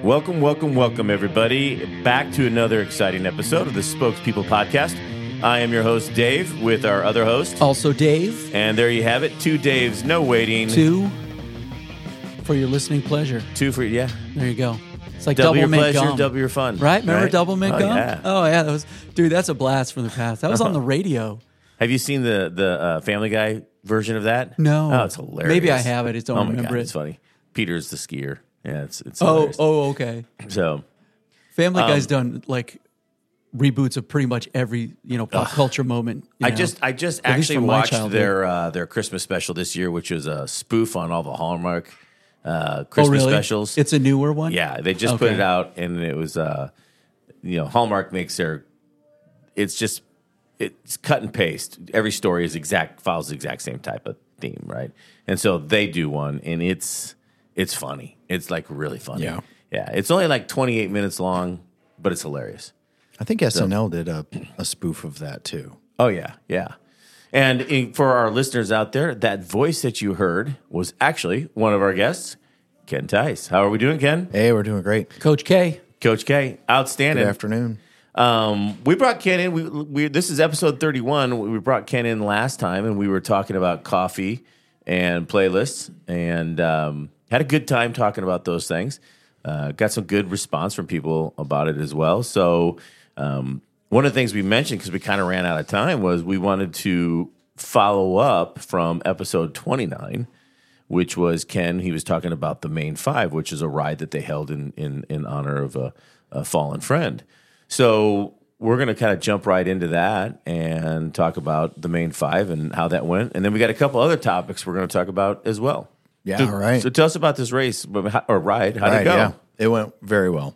Welcome, everybody, back to another exciting episode of the Spokespeople Podcast. I am your host, Dave, with our other host. Also Dave. And there you have it. 2 Daves, no waiting. 2 for your listening pleasure. 2 for, yeah. There you go. It's like double double your mint pleasure, gum. double your fun. Right? Remember double mint gum? Yeah. Oh, yeah. Dude, that's a blast from the past. That was on the radio. Have you seen the Family Guy version of that? No. Oh, it's hilarious. Maybe I have it. I just don't remember it. It's funny. Peter's the skier. Yeah, it's hilarious. Okay. So, Family Guy's done like reboots of pretty much every pop culture moment. I just actually watched their Christmas special this year, which was a spoof on all the Hallmark Christmas specials. It's a newer one. Yeah, they just put it out, and it was Hallmark makes it's cut and paste. Every story is follows the exact same type of theme, right? And so they do one, and it's funny. It's like really funny. Yeah. It's only like 28 minutes long, but it's hilarious. I think SNL did a spoof of that too. Oh, yeah. And for our listeners out there, that voice that you heard was actually one of our guests, Ken Tice. How are we doing, Ken? Hey, we're doing great. Coach K. Coach K, outstanding. Good afternoon. We brought Ken in. This is episode 31. We brought Ken in last time, and we were talking about coffee and playlists, and had a good time talking about those things. Got some good response from people about it as well. So one of the things we mentioned, because we kind of ran out of time, was we wanted to follow up from episode 29, which was Ken. He was talking about the Main 5, which is a ride that they held in honor of a fallen friend. So we're going to kind of jump right into that and talk about the Main 5 and how that went. And then we got a couple other topics we're going to talk about as well. Yeah, all right. So tell us about this race or ride. How did it go? Yeah. It went very well.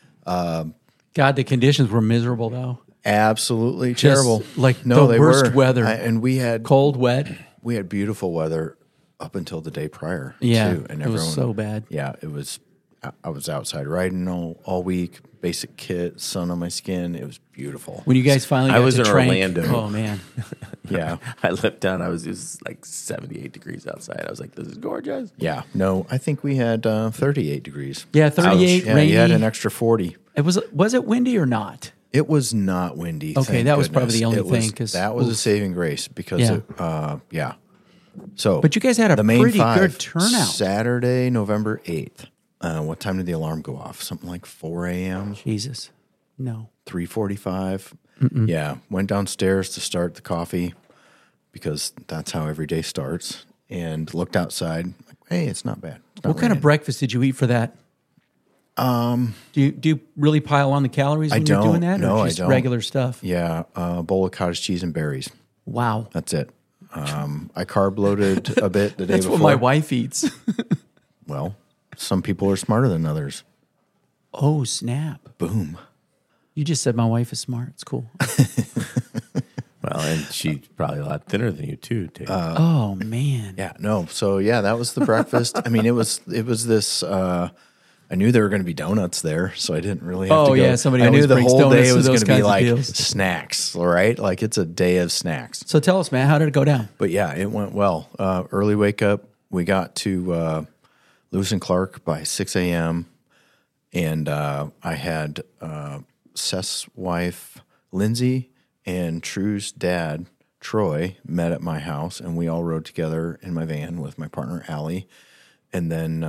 God, the conditions were miserable though. Absolutely terrible. Like no, the they worst were. weather. And we had cold, wet. We had beautiful weather up until the day prior. Yeah, too, and it was so bad. Yeah, it was. I was outside riding all week. Basic kit, sun on my skin. It was beautiful. When you guys finally got was to in Trank, Orlando. Oh man. Yeah, I left down. It was like 78 degrees outside. I was like, this is gorgeous. Yeah. No, I think we had 38 degrees. Yeah, 38. Yeah, rainy. you had an extra 40. It was it windy or not? It was not windy. Okay, thank that was goodness. probably the only It was- thing, 'cause- that was a saving grace because Yeah. So, But you guys had a the main pretty 5, good turnout. Saturday, November 8th. What time did the alarm go off? Something like 4 a.m. Jesus, no. 3:45. Yeah, went downstairs to start the coffee because that's how every day starts. And looked outside. Like, hey, it's not bad. It's not What kind of raining. breakfast did you eat for that? Do you really pile on the calories when you're doing that? No, or I just don't. regular stuff? Yeah, a bowl of cottage cheese and berries. Wow. That's it. I carb loaded a bit the day That's before. what my wife eats. Well, some people are smarter than others. Oh, snap. Boom. You just said my wife is smart. It's cool. Well, and she's probably a lot thinner than you too, Dave. Oh, man. Yeah, no. So yeah, that was the breakfast. I mean, it was this. I knew there were going to be donuts there, so I didn't really have to go. Oh, yeah, somebody I knew always the brings whole donuts day to was those going to be kinds of like deals. snacks, all right? Like it's a day of snacks. So tell us, man, how did it go down? But yeah, it went well. Early wake up. We got to Lewis and Clark by 6 a.m. And I had Seth's wife, Lindsay, and True's dad, Troy, met at my house, and we all rode together in my van with my partner, Allie. And then,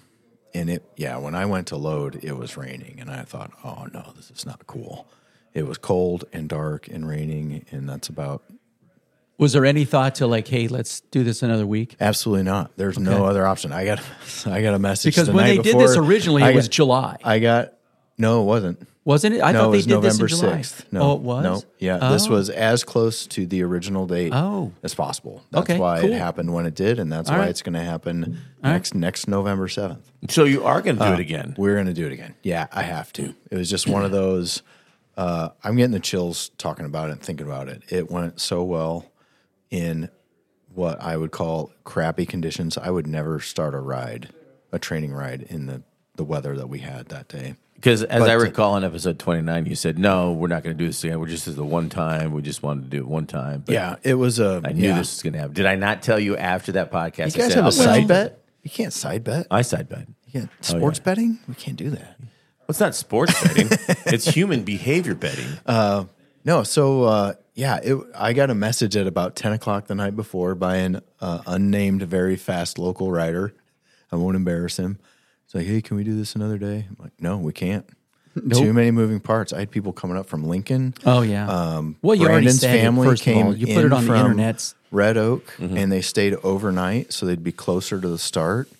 when I went to load, it was raining, and I thought, oh, no, this is not cool. It was cold and dark and raining, and that's about... Was there any thought to like, hey, let's do this another week? Absolutely not. There's no other option. I got a message Because the when night they did before. this originally, it was July. No, it wasn't. Wasn't it? I No, thought it they was did November this in July. 6th. No, Oh, it was? No, yeah. Oh. This was as close to the original date as possible. That's Okay, why cool. it happened when it did, and that's All why right. it's going to happen next November 7th. So you are going to do it again. We're going to do it again. Yeah, I have to. It was just one of those, I'm getting the chills talking about it and thinking about it. It went so well in what I would call crappy conditions. I would never start a training ride in the weather that we had that day. Because as I recall in episode 29, you said, no, we're not going to do this again. We're just the one time. We just wanted to do it one time. But Yeah, it was a. I knew this was going to happen. Did I not tell you after that podcast? You guys have a side bet? You can't side bet. I side bet. Yeah, sports betting? We can't do that. It's not sports betting. It's human behavior betting. No, so I got a message at about 10 o'clock the night before by an unnamed, very fast local rider. I won't embarrass him. It's like, hey, can we do this another day? I'm like, no, we can't. Nope. Too many moving parts. I had people coming up from Lincoln. Oh yeah. Well, you already Brandon's said it, family first of all. came You put it in on the from internet. Red Oak, and they stayed overnight, so they'd be closer to the start.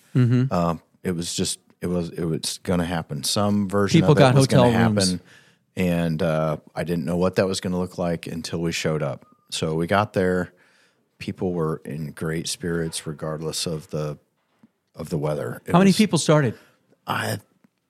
It was going to happen. Some version People of it got was going to hotel rooms. happen, and I didn't know what that was going to look like until we showed up. So we got there. People were in great spirits, regardless of the weather. How many people started? I'm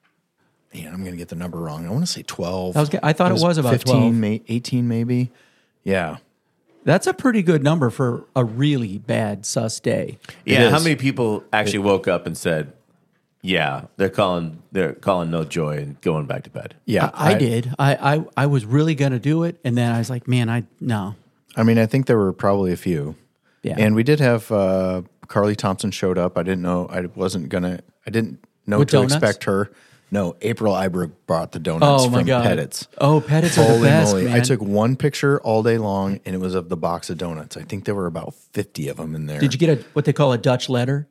going to get the number wrong. I want to say 12. I thought it was about 15, 12. 18 maybe. Yeah. That's a pretty good number for a really bad sus day. Yeah, how is. many people actually woke up and said, "Yeah, they're calling no joy and going back to bed"? Yeah. I did. I was really going to do it, and then I was like, man, no. I mean, I think there were probably a few. Yeah. And we did have Carly Thompson showed up. I didn't know I didn't know With to donuts? expect her. No, April Iberg brought the donuts Oh my from God. Pettit's. Oh, Pettit's are the Holy best, moly. man. I took one picture all day long, and it was of the box of donuts. I think there were about 50 of them in there. Did you get what they call a Dutch letter?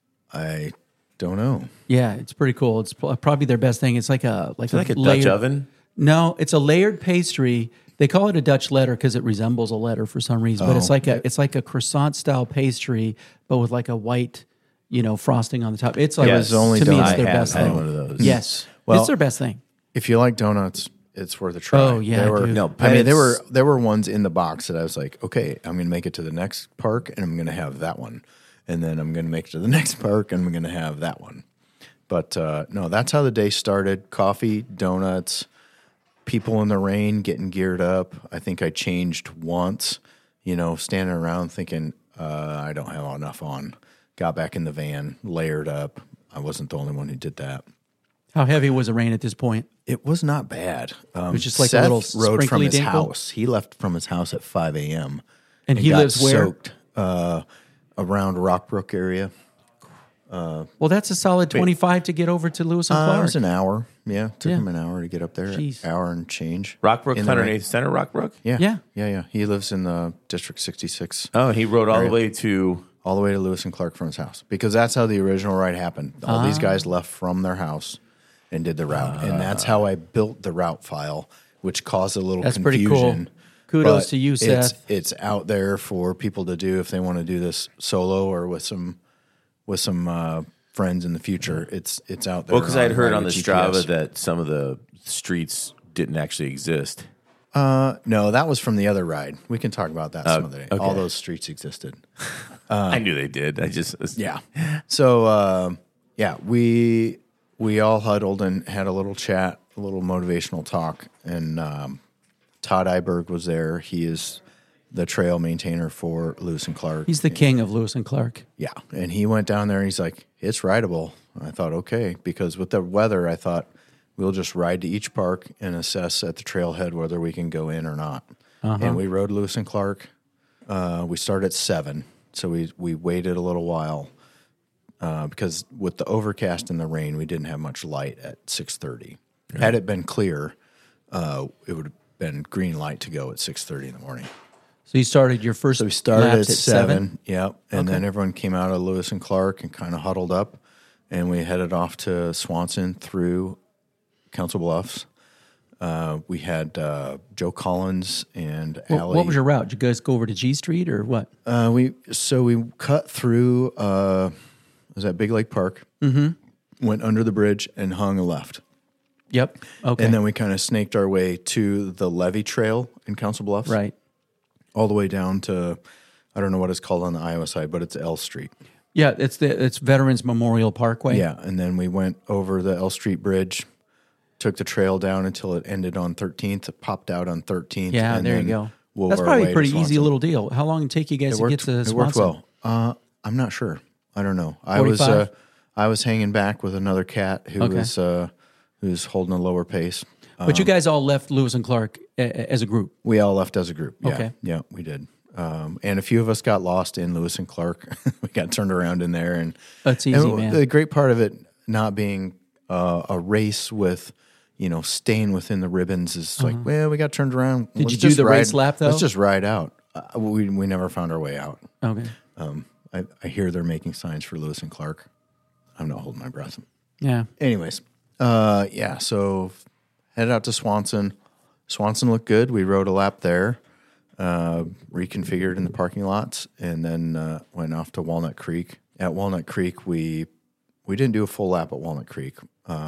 I don't know. Yeah, it's pretty cool. It's probably their best thing. It's like a Like a layered, Dutch oven? No, it's a layered pastry. They call it a Dutch letter because it resembles a letter for some reason. But it's like a croissant style pastry, but with like a white, frosting on the top. It's like It was only to me, it's donuts. their I have best had thing. one of those. Yes, Well, it's their best thing. If you like donuts, it's worth a try. Oh, yeah, There were, dude. No, I mean, Pettit's- there were ones in the box that I was like, okay, I'm going to make it to the next park, and I'm going to have that one, and then I'm going to make it to the next park, and I'm going to have that one. But no, that's how the day started. Coffee, donuts, people in the rain getting geared up. I think I changed once, standing around thinking I don't have enough on. Got back in the van, layered up. I wasn't the only one who did that. How heavy was the rain at this point? It was not bad. It was just like a Seth little rode from sprinkly his dinkle? house. He left from his house at 5 a.m. And he got lives where? Soaked, around Rockbrook area. Well, that's a solid 25 to get over to Lewis and It Clark. was an hour. Yeah, took Yeah. him an hour to get up there. Jeez. Hour and change. Rockbrook, In the rain. 108th Center, Rockbrook? Yeah. Yeah. He lives in the District 66, Oh, and he rode all the way to. all the way to Lewis and Clark from his house, because that's how the original ride happened. All these guys left from their house and did the route, and that's how I built the route file, which caused a little That's pretty confusion. cool. Kudos But to you, Seth. It's out there for people to do if they want to do this solo or with some friends in the future. It's out there. Well, because I had heard on Ride the with Strava GPS. that some of the streets didn't actually exist. No, that was from the other ride. We can talk about that some other day. okay. All those streets existed. I knew they did. I just Yeah. So we all huddled and had a little chat, a little motivational talk, and Todd Iberg was there. He is the trail maintainer for Lewis and Clark. He's the king of Lewis and Clark. Yeah, and he went down there and he's like, "It's rideable." I thought, okay, because with the weather, I thought we'll just ride to each park and assess at the trailhead whether we can go in or not. And we rode Lewis and Clark. We started at 7, so we waited a little while because with the overcast and the rain, we didn't have much light at 6:30. Had it been clear, it would have been green light to go at 6:30 in the morning. So you started your first So we started laps at at 7? 7. Yep. And then everyone came out of Lewis and Clark and kind of huddled up, and we headed off to Swanson through Council Bluffs. We had Joe Collins and Allie. What was your route? Did you guys go over to G Street or what? We cut through. Was that Big Lake Park? Mm-hmm. Went under the bridge and hung a left, Yep. Okay. and then we kind of snaked our way to the Levee Trail in Council Bluffs, right. all the way down to, I don't know what it's called on the Iowa side, but it's L Street. Yeah, it's Veterans Memorial Parkway. Yeah, and then we went over the L Street Bridge, took the trail down until it ended on 13th. It popped out on 13th. Yeah, and there you then go. wove That's our probably way a to pretty easy Swanson. little deal. How long did it take you guys to get to It worked Swanson? well. I'm not sure. I don't know. 45? I was hanging back with another cat who was holding a lower pace. But you guys all left Lewis and Clark as a group. We all left as a group. Yeah, Okay. yeah, we did. And a few of us got lost in Lewis and Clark. We got turned around in there, and That's easy, and man. The great part of it, not being a race with, staying within the ribbons is like, well, we got turned around. Did you do the race lap, though? Let's just ride out. We never found our way out. Okay. I hear they're making signs for Lewis and Clark. I'm not holding my breath. Yeah. Anyways, so headed out to Swanson. Swanson looked good. We rode a lap there, reconfigured in the parking lots, and then went off to Walnut Creek. At Walnut Creek, we didn't do a full lap at Walnut Creek.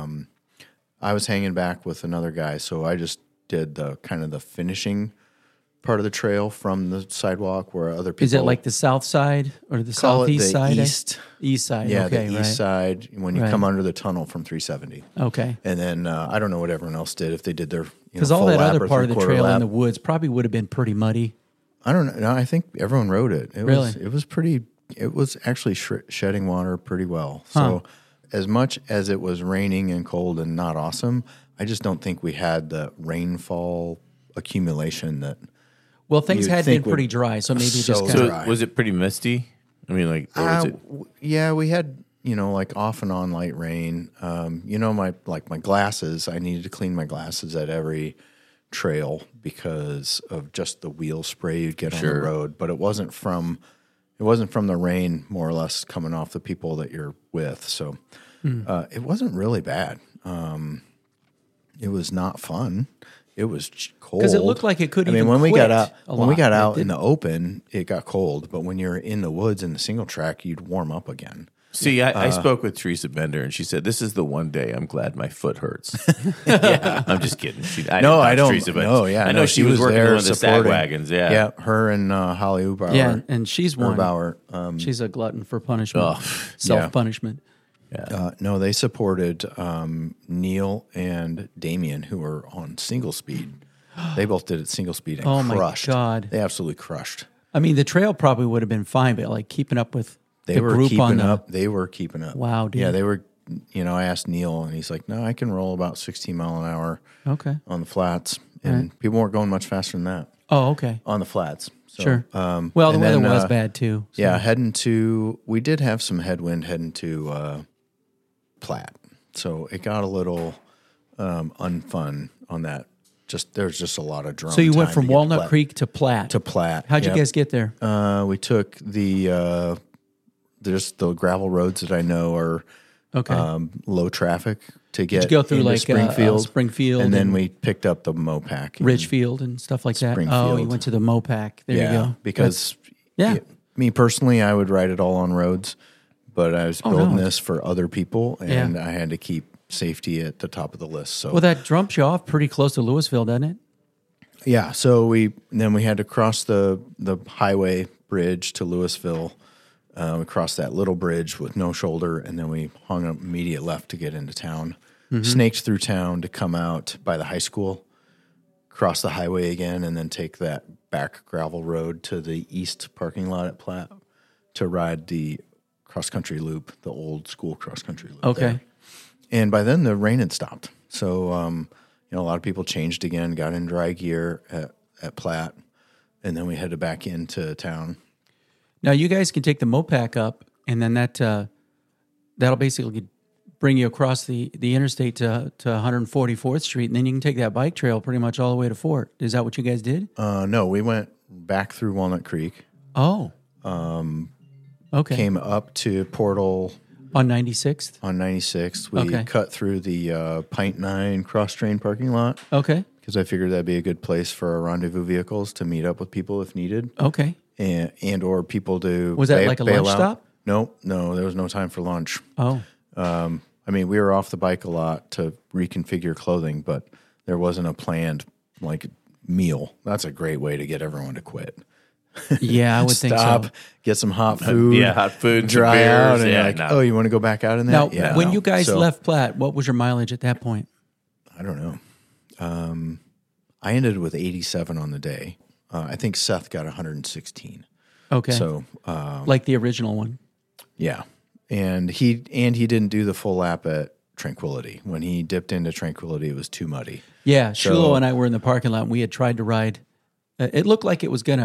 I was hanging back with another guy, so I just did the kind of the finishing part of the trail from the sidewalk where other people. Is it like the south side or the call it southeast the side? East. East side. Yeah, okay, the east side when you come under the tunnel from 370. Okay. And then I don't know what everyone else did if they did their because all that other part of the trail in the woods probably would have been pretty muddy. I don't know. No, I think everyone rode it. Really? It was pretty. It was actually shedding water pretty well. So as much as it was raining and cold and not awesome, I just don't think we had the rainfall accumulation that. Well, things had been pretty dry, so maybe just kind of. So was it pretty misty? I mean, like, or was it? Yeah, we had like off and on light rain. My glasses. I needed to clean my glasses at every trail because of just the wheel spray you'd get on the road. But it wasn't from the rain, more or less, coming off the people that you're with. So it wasn't really bad. It was not fun. It was cold because it looked like it could. When we got out in the open, it got cold. But when you're in the woods in the single track, you'd warm up again. See, I spoke with Teresa Bender, and she said, "This is the one day I'm glad my foot hurts." Yeah, I'm just kidding. I don't. Teresa, but I know she was working on the sag wagons. Yeah, her and Holly Ubauer. Yeah, and she's one. Ubauer, she's a glutton for punishment, self-punishment. Yeah. No, they supported Neil and Damien, who were on single speed. They both did it single speed and crushed. Oh, my God. They absolutely crushed. I mean, the trail probably would have been fine, but like keeping up with the group on up. They were keeping up. Wow, dude. Yeah, they were, I asked Neil, and he's like, no, I can roll about 16 mile an hour on the flats. And people weren't going much faster than that. Oh, okay. On the flats. So, sure. The weather was bad, too. So. Yeah, we did have some headwind heading to Platte. So it got a little unfun on that. There's just a lot of drone. So you went from Walnut Creek to Platte. How'd you guys get there? We took the gravel roads that I know are low traffic to get. Did you go through like Springfield, and then we picked up the Mopac, Ridgefield, and stuff like that. Oh, you went to the Mopac. There you go. Because me personally, I would ride it all on roads. But I was building this for other people, and I had to keep safety at the top of the list. So, well, that dumps you off pretty close to Louisville, doesn't it? Yeah. So we had to cross the highway bridge to Louisville. We crossed that little bridge with no shoulder, and then we hung an immediate left to get into town. Snaked through town to come out by the high school, cross the highway again, and then take that back gravel road to the east parking lot at Platte to ride the cross-country loop, the old school cross-country loop. Okay. There. And by then, the rain had stopped. So, a lot of people changed again, got in dry gear at Platte, and then we headed back into town. Now, you guys can take the Mopac up, and then that'll basically bring you across the interstate to 144th Street, and then you can take that bike trail pretty much all the way to Fort. Is that what you guys did? No, we went back through Walnut Creek. Oh. Okay. Came up to Portal on 96th. On 96th, we cut through the Pint 9 cross-train parking lot. Okay. Because I figured that'd be a good place for our rendezvous vehicles to meet up with people if needed. Okay. And or people to was that like a lunch stop? No, there was no time for lunch. Oh. We were off the bike a lot to reconfigure clothing, but there wasn't a planned meal. That's a great way to get everyone to quit. Yeah, I would think so. Get some hot food. Hot food, dry beers, out, and oh, you want to go back out in that? Now, when you guys left Platte, what was your mileage at that point? I don't know. I ended with 87 on the day. I think Seth got 116. Okay. So, like the original one. Yeah, and he didn't do the full lap at Tranquility. When he dipped into Tranquility, it was too muddy. Yeah, Shulo and I were in the parking lot, and we had tried to ride. It looked like it was going to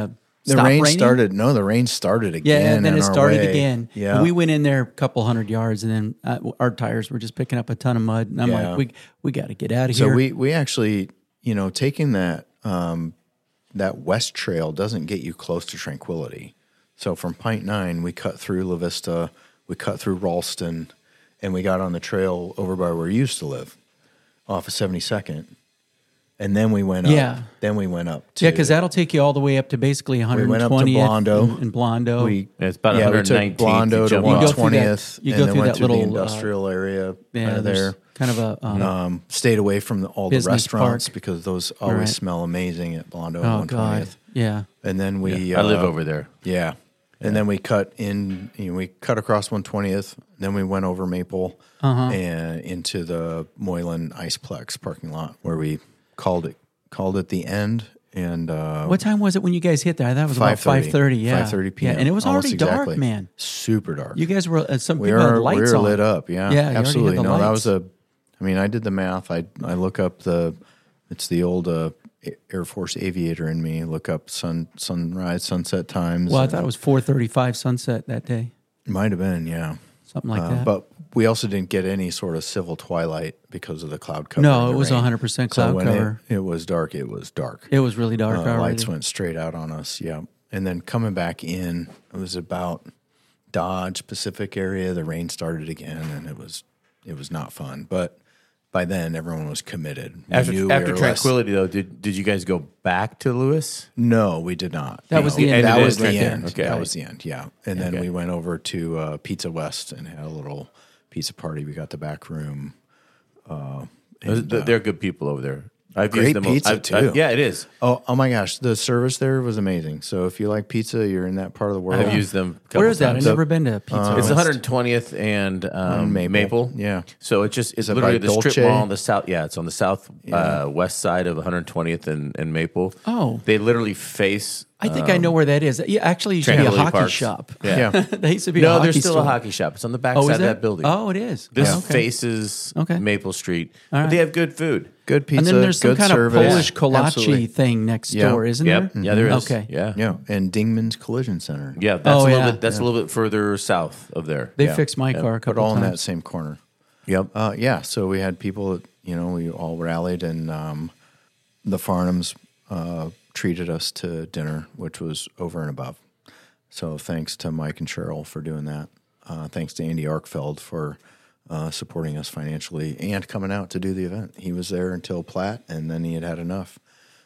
The stopped rain raining? started. No, the rain started again. Yeah, and then on it our started way. again. Yeah, And we went in there a couple hundred yards, and then our tires were just picking up a ton of mud. And I'm Yeah. like, we got to get out of So here. we actually, taking that that west trail doesn't get you close to Tranquility. So from Pint 9, we cut through La Vista, we cut through Ralston, and we got on the trail over by where we used to live, off of 72nd. And then we went up. Yeah. Then we went up to... Yeah, because that'll take you all the way up to basically 120th. went up to Blondo. In Blondo. It's about we 119th. took Blondo to jump off. go through that- 120th, you and go then through went that through the little, industrial area yeah, out of there's there. kind of a Stayed away from all the business restaurants park. because those always Right. smell amazing at Blondo oh and 120th. god, yeah. And then we I live over there. Yeah. And then we cut in, we cut across 120th. Then we went over Maple and into the Moylan Iceplex parking lot where we called it the end. And What time was it when you guys hit there? That was about 5:30. Yeah, 5:30 p.m. Yeah, and it was almost already dark, exactly. man. Super dark. You guys were some we people had were lights on. lit up. Yeah, Yeah, you already had absolutely. the No, that lights. was I did the math. I look up it's the old Air Force aviator in me. Look up sunrise, sunset times. Well, I thought it was 4:35 sunset that day, Might have been, yeah. something like that. But we also didn't get any sort of civil twilight because of the cloud cover. No, and the it was rain. 100% So cloud when cover. It was dark. It was dark. It was really dark already. Lights went straight out on us. Yeah, and then coming back in, it was about Dodge Pacific area. The rain started again, and it was not fun. But by then, everyone was committed. We knew we After were Tranquility, though, did you guys go back to Lewis? No, we did not. That was the end. That Ended was it right the there. end. Okay. That was the end. Yeah, and then Okay. we went over to Pizza West and had a little pizza party. We got the back room. They're good people over there. I've Great used them. pizza, too. Yeah, it is. Oh my gosh, the service there was amazing. So if you like pizza, you're in that part of the world. I've used them. a couple Where is that? times. I've never been to Pizza It's West. 120th and Maple. Maple. Yeah. So it's it literally by the strip Dolce? mall on the south. Yeah, it's on the south west side of 120th and Maple. Oh. They literally face. I think I know where that is. Yeah, actually, it used to be a Tranquility hockey Parks. shop. Yeah. They used to be a No, hockey there's still store. a hockey shop. It's on the back Oh, side is of there? that building. Oh, it is. This Oh, okay. faces Okay. Maple Street. All But right. they have good food. Good pizza. And then there's some good kind service. of Polish kolache Absolutely. thing next Yeah. door, isn't Yep. there? Yeah, there is. Okay. Yeah. Yeah, and Dingman's Collision Center. Yeah, that's Oh, a little yeah. bit. That's a little bit further south of there. They Yeah. fixed my car a But couple all in that times. same corner. Yep. Yeah, so we had people, we all rallied, and the Farnhams treated us to dinner, which was over and above. So thanks to Mike and Cheryl for doing that. Thanks to Andy Arkfeld for supporting us financially and coming out to do the event. He was there until Platt, and then he had enough.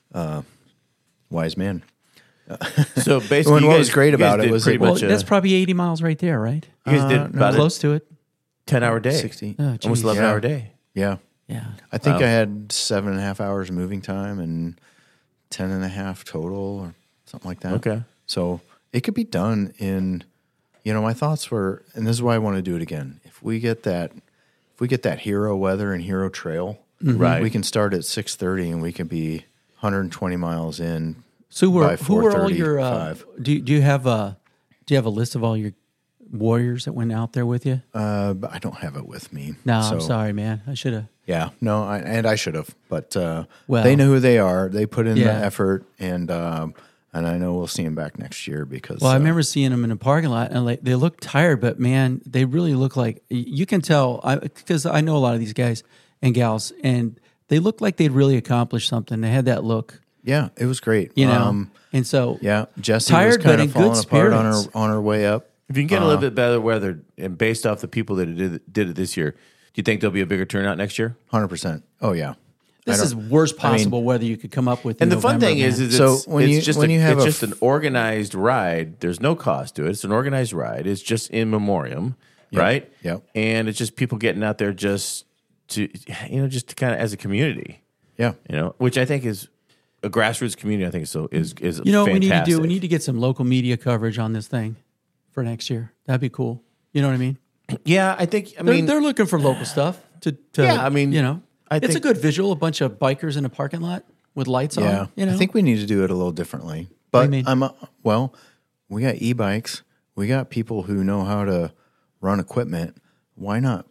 Wise man. So basically, What you was guys- great you guys about it did was pretty it- Well, much that's probably 80 miles right there, right? you guys did about a Close to it. 10-hour day, 60. Oh, almost geez. 11-hour day. Yeah. Yeah. I think I had 7.5 hours moving time and 10.5 total or something like that. Okay. So it could be done in, my thoughts were, and this is why I want to do it again. If we get that hero weather and hero trail, Right. we can start at 6:30 and we can be 120 miles in. So by who were all your? 4:35. Do you have a list of all your warriors that went out there with you? But I don't have it with me. No, So, I'm sorry, man. I should have. Yeah, no, I should have, but Well, they know who they are. They put in the Yeah. effort, and I know we'll see them back next year because. Well, I remember seeing them in the parking lot, and they look tired, but man, they really look like you can tell because I know a lot of these guys and gals, and they look like they'd really accomplished something. They had that look, Yeah, it was great. and so Yeah, Jessie Tired, was but kind in of falling good apart on spirits. her way up. If you can get a little bit better weather, and based off the people that did it this year, do you think there'll be a bigger turnout next year? 100%. Oh yeah. this is worst possible weather you could come up with. And in the fun November, thing is man. it's, So when it's just you have it's a just an organized ride. There's no cost to it. It's an organized ride. It's just in memoriam, right? Yep. And it's just people getting out there just to just to kind of as a community, Yeah. which I think is a grassroots community. I think is you know what we need to do? fantastic. We need to get some local media coverage on this thing for next year. That'd be cool. You know what I mean? Yeah, I think. I mean, They're looking for local stuff to Yeah, I mean, I it's a think- good visual. A bunch of bikers in a parking lot with lights Yeah. on. I think we need to do it a little differently. But you mean? we got e-bikes. We got people who know how to run equipment. Why not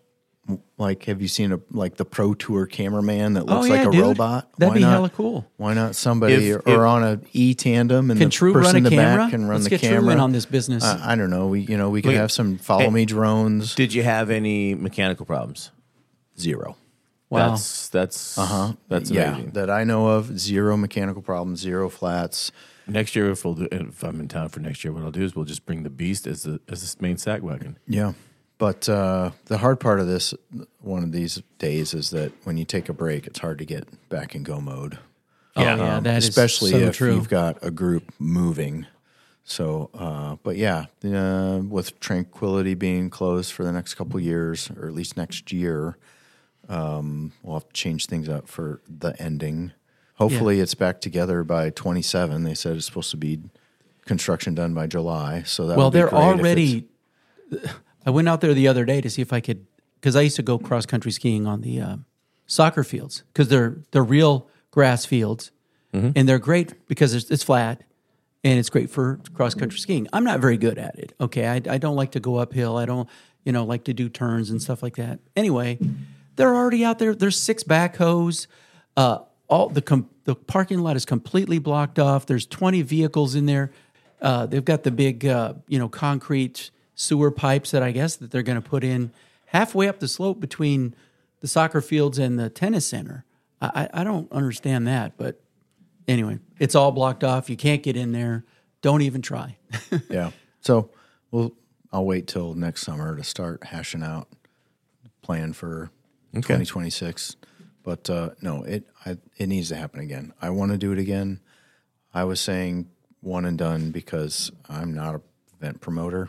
Like, have you seen the Pro Tour cameraman that Oh, looks yeah, like a dude. robot? That'd Why be not? hella cool. Why not somebody If- or on a e-tandem and Can the True person run in a the camera? back can run Let's the get camera? True in on this business. I don't know. We could Wait. have some follow me drones. Did you have any mechanical problems? Zero. Wow. That's Yeah, amazing. that I know of. Zero mechanical problems. Zero flats. Next year, if I'm in town for next year, what I'll do is we'll just bring the Beast as the main sack wagon. Yeah. But the hard part of this, one of these days, is that when you take a break, it's hard to get back in go mode. Oh, yeah, that is especially so if true. you've got a group moving. So, but yeah, with Tranquility being closed for the next couple years, or at least next year, we'll have to change things up for the ending. Hopefully, it's back together by 27. They said it's supposed to be construction done by July. So that Well, would be they're great if it's- already. I went out there the other day to see if I could, because I used to go cross country skiing on the soccer fields, because they're real grass fields, and they're great because it's flat, and it's great for cross country skiing. I'm not very good at it. Okay, I don't like to go uphill. I don't like to do turns and stuff like that. Anyway, they're already out there. There's 6 backhoes. All the parking lot is completely blocked off. There's 20 vehicles in there. They've got the big concrete sewer pipes that I guess that they're going to put in halfway up the slope between the soccer fields and the tennis center. I don't understand that, but anyway, it's all blocked off. You can't get in there. Don't even try. Yeah. So I'll wait till next summer to start hashing out plan for 2026. But no, it needs to happen again. I want to do it again. I was saying one and done because I'm not an event promoter.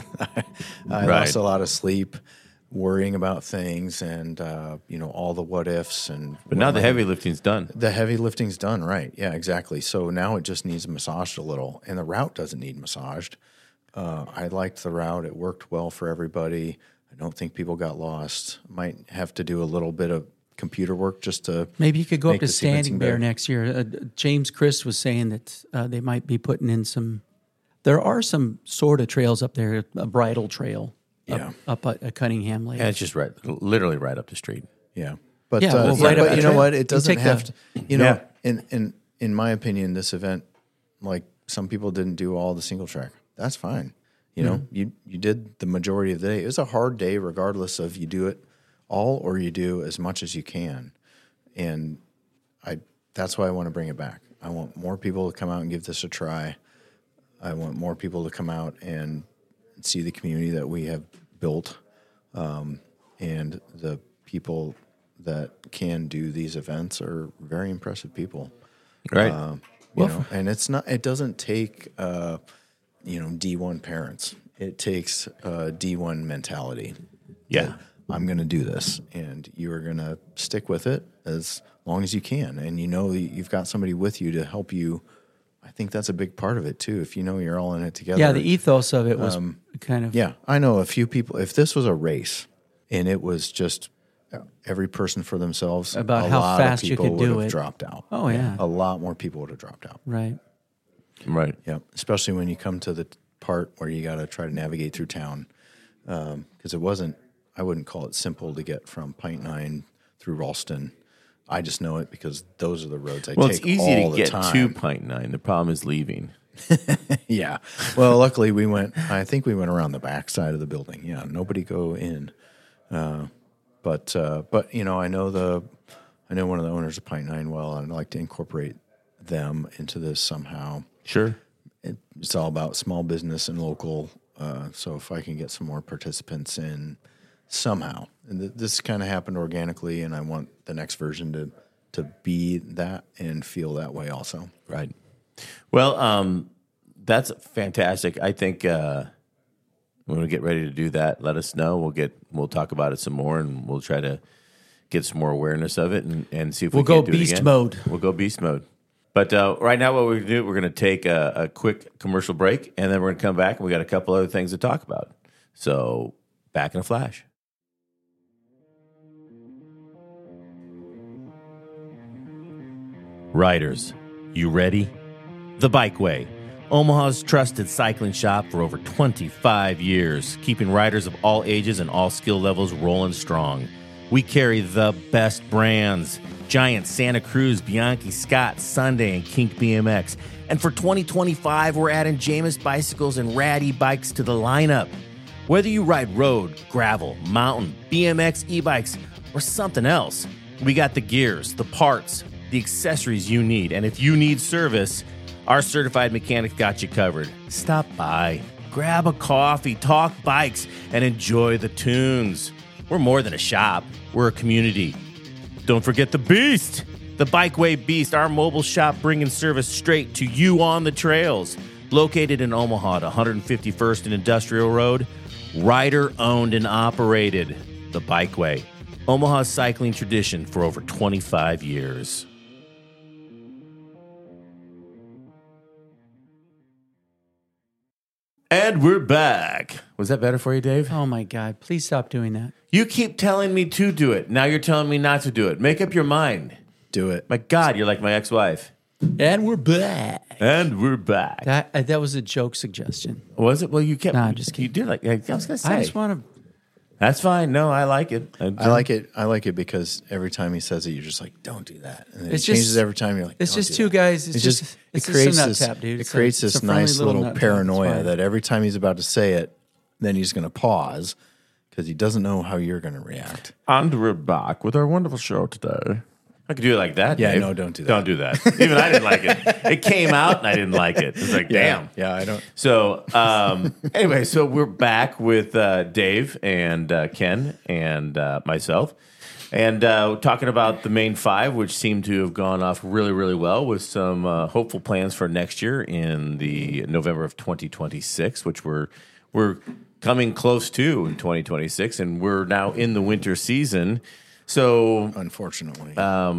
I lost a lot of sleep worrying about things and all the what ifs But now the heavy lifting's done. the heavy lifting's done, right? Yeah, exactly. So now it just needs massaged a little, and the route doesn't need massaged. I liked the route; it worked well for everybody. I don't think people got lost. Might have to do a little bit of computer work just to Maybe you could go up make to the Standing sequencing Bear better. next year. James Christ was saying that they might be putting in some. There are some sort of trails up there, a bridle trail up at Cunningham Lake. And it's just literally right up the street. Yeah, but Yeah, well, right up but the you know trail. what? You It doesn't take have the- to. You know, in my opinion, this event, like some people didn't do all the single track. That's fine. You know, you did the majority of the day. It was a hard day, regardless of you do it all or you do as much as you can. And that's why I want to bring it back. I want more people to come out and give this a try. I want more people to come out and see the community that we have built, and the people that can do these events are very impressive people. Right. You know, and it doesn't take D1 parents. It takes D1 mentality. Yeah. I'm going to do this, and you are going to stick with it as long as you can. And you've got somebody with you to help you. I think that's a big part of it too. If you know you're all in it together. Yeah, the ethos of it was kind of. Yeah, I know a few people. If this was a race and it was just every person for themselves, About a how lot fast of you people could do would have it. dropped out. Oh, yeah. A lot more people would have dropped out. Right. Right. Yeah, especially when you come to the part where you got to try to navigate through town, because it wasn't. I wouldn't call it simple to get from Pint Nine through Ralston. I just know it because those are the roads I Well, take it's easy all to the get time. to Pint Nine. The problem is leaving. Yeah. Well, luckily we went. I think we went around the back side of the building. Yeah, nobody go in. But I know one of the owners of Pint Nine well, and I'd like to incorporate them into this somehow. Sure. It's all about small business and local. So if I can get some more participants in somehow, and this kind of happened organically, and I want the next version to be that and feel that way also. Right. Well, that's fantastic. I think when we get ready to do that, let us know. We'll talk about it some more, and we'll try to get some more awareness of it and see if We'll we can go do it beast again. mode. We'll go beast mode. But right now, what we're going to do, we're going to take a quick commercial break, and then we're going to come back, and we got a couple other things to talk about. So back in a flash. Riders, you ready? The Bikeway, Omaha's trusted cycling shop for over 25 years, keeping riders of all ages and all skill levels rolling strong. We carry the best brands: Giant, Santa Cruz, Bianchi, Scott, Sunday, and Kink BMX. And for 2025, we're adding Jameis bicycles and Rad e-bikes to the lineup. Whether you ride road, gravel, mountain, BMX, e-bikes, or something else, we got the gears, the parts, the accessories you need. And if you need service, our certified mechanics got you covered. Stop by, grab a coffee, talk bikes, and enjoy the tunes. We're more than a shop. We're a community. Don't forget the Beast, the Bikeway Beast, our mobile shop bringing service straight to you on the trails. Located in Omaha at 151st and Industrial Road, rider owned and operated. The Bikeway, Omaha's cycling tradition for over 25 years. And we're back. Was that better for you, Dave? Oh my God! Please stop doing that. You keep telling me to do it. Now you're telling me not to do it. Make up your mind. Do it. My God, you're like my ex-wife. And we're back. And we're back. That was a joke suggestion. Was it? Well, you kept. Nah, I'm just kidding. You did like I was gonna say. I just want to. That's fine. No, I like it. I like it. I like it because every time he says it, you're just like, "Don't do that." And then It's it changes just- every time. You're like, It's "Don't just do two that." guys. It's It just it it's creates just a this. nut tap, dude. It It's creates it's this a friendly nice little nut tap. It's paranoia fine. that every time he's about to say it, then he's going to pause because he doesn't know how you're going to react. And we're back with our wonderful show today. I could do it like that. Yeah, Dave. no, don't do that. Don't do that. Even I didn't like it. It came out and I didn't like it. It's like, damn. Yeah, I don't. So anyway, so we're back with Dave and Ken and myself, and talking about the main five, which seem to have gone off really, really well, with some hopeful plans for next year in the November of 2026, which we're coming close to in 2026, and we're now in the winter season. So Unfortunately,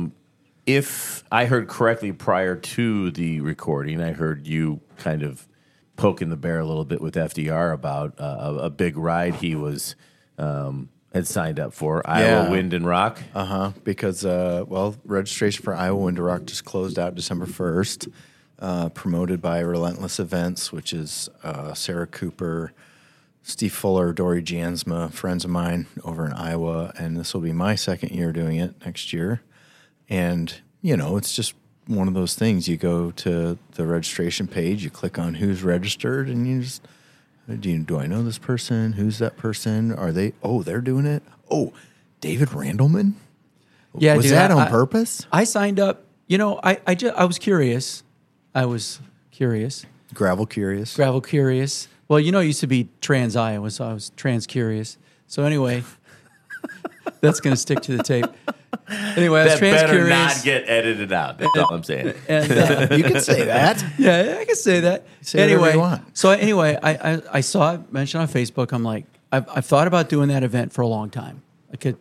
if I heard correctly prior to the recording, I heard you kind of poking the bear a little bit with FDR about a big ride he was had signed up for, Iowa Wind and Rock. because registration for Iowa Wind and Rock just closed out December 1st. Promoted by Relentless Events, which is Sarah Cooper, Steve Fuller, Dory Jansma, friends of mine over in Iowa, and this will be my second year doing it next year. And, you know, it's just one of those things. You go to the registration page, you click on who's registered, and you just, do I know this person? Who's that person? Are they, they're doing it? Oh, David Randleman? Yeah, Was dude, that on I- purpose? I signed up. You know, I was curious. Gravel curious. Gravel curious. Well, you know, it used to be Trans Iowa, so I was trans curious. So anyway, that's going to stick to the tape. Anyway, I was That trans better curious. not get edited out. That's all I'm saying. And, You can say that. yeah, I can say that. Say whatever anyway, you want. so anyway, I saw it mentioned on Facebook. I'm like, I've thought about doing that event for a long time. I could,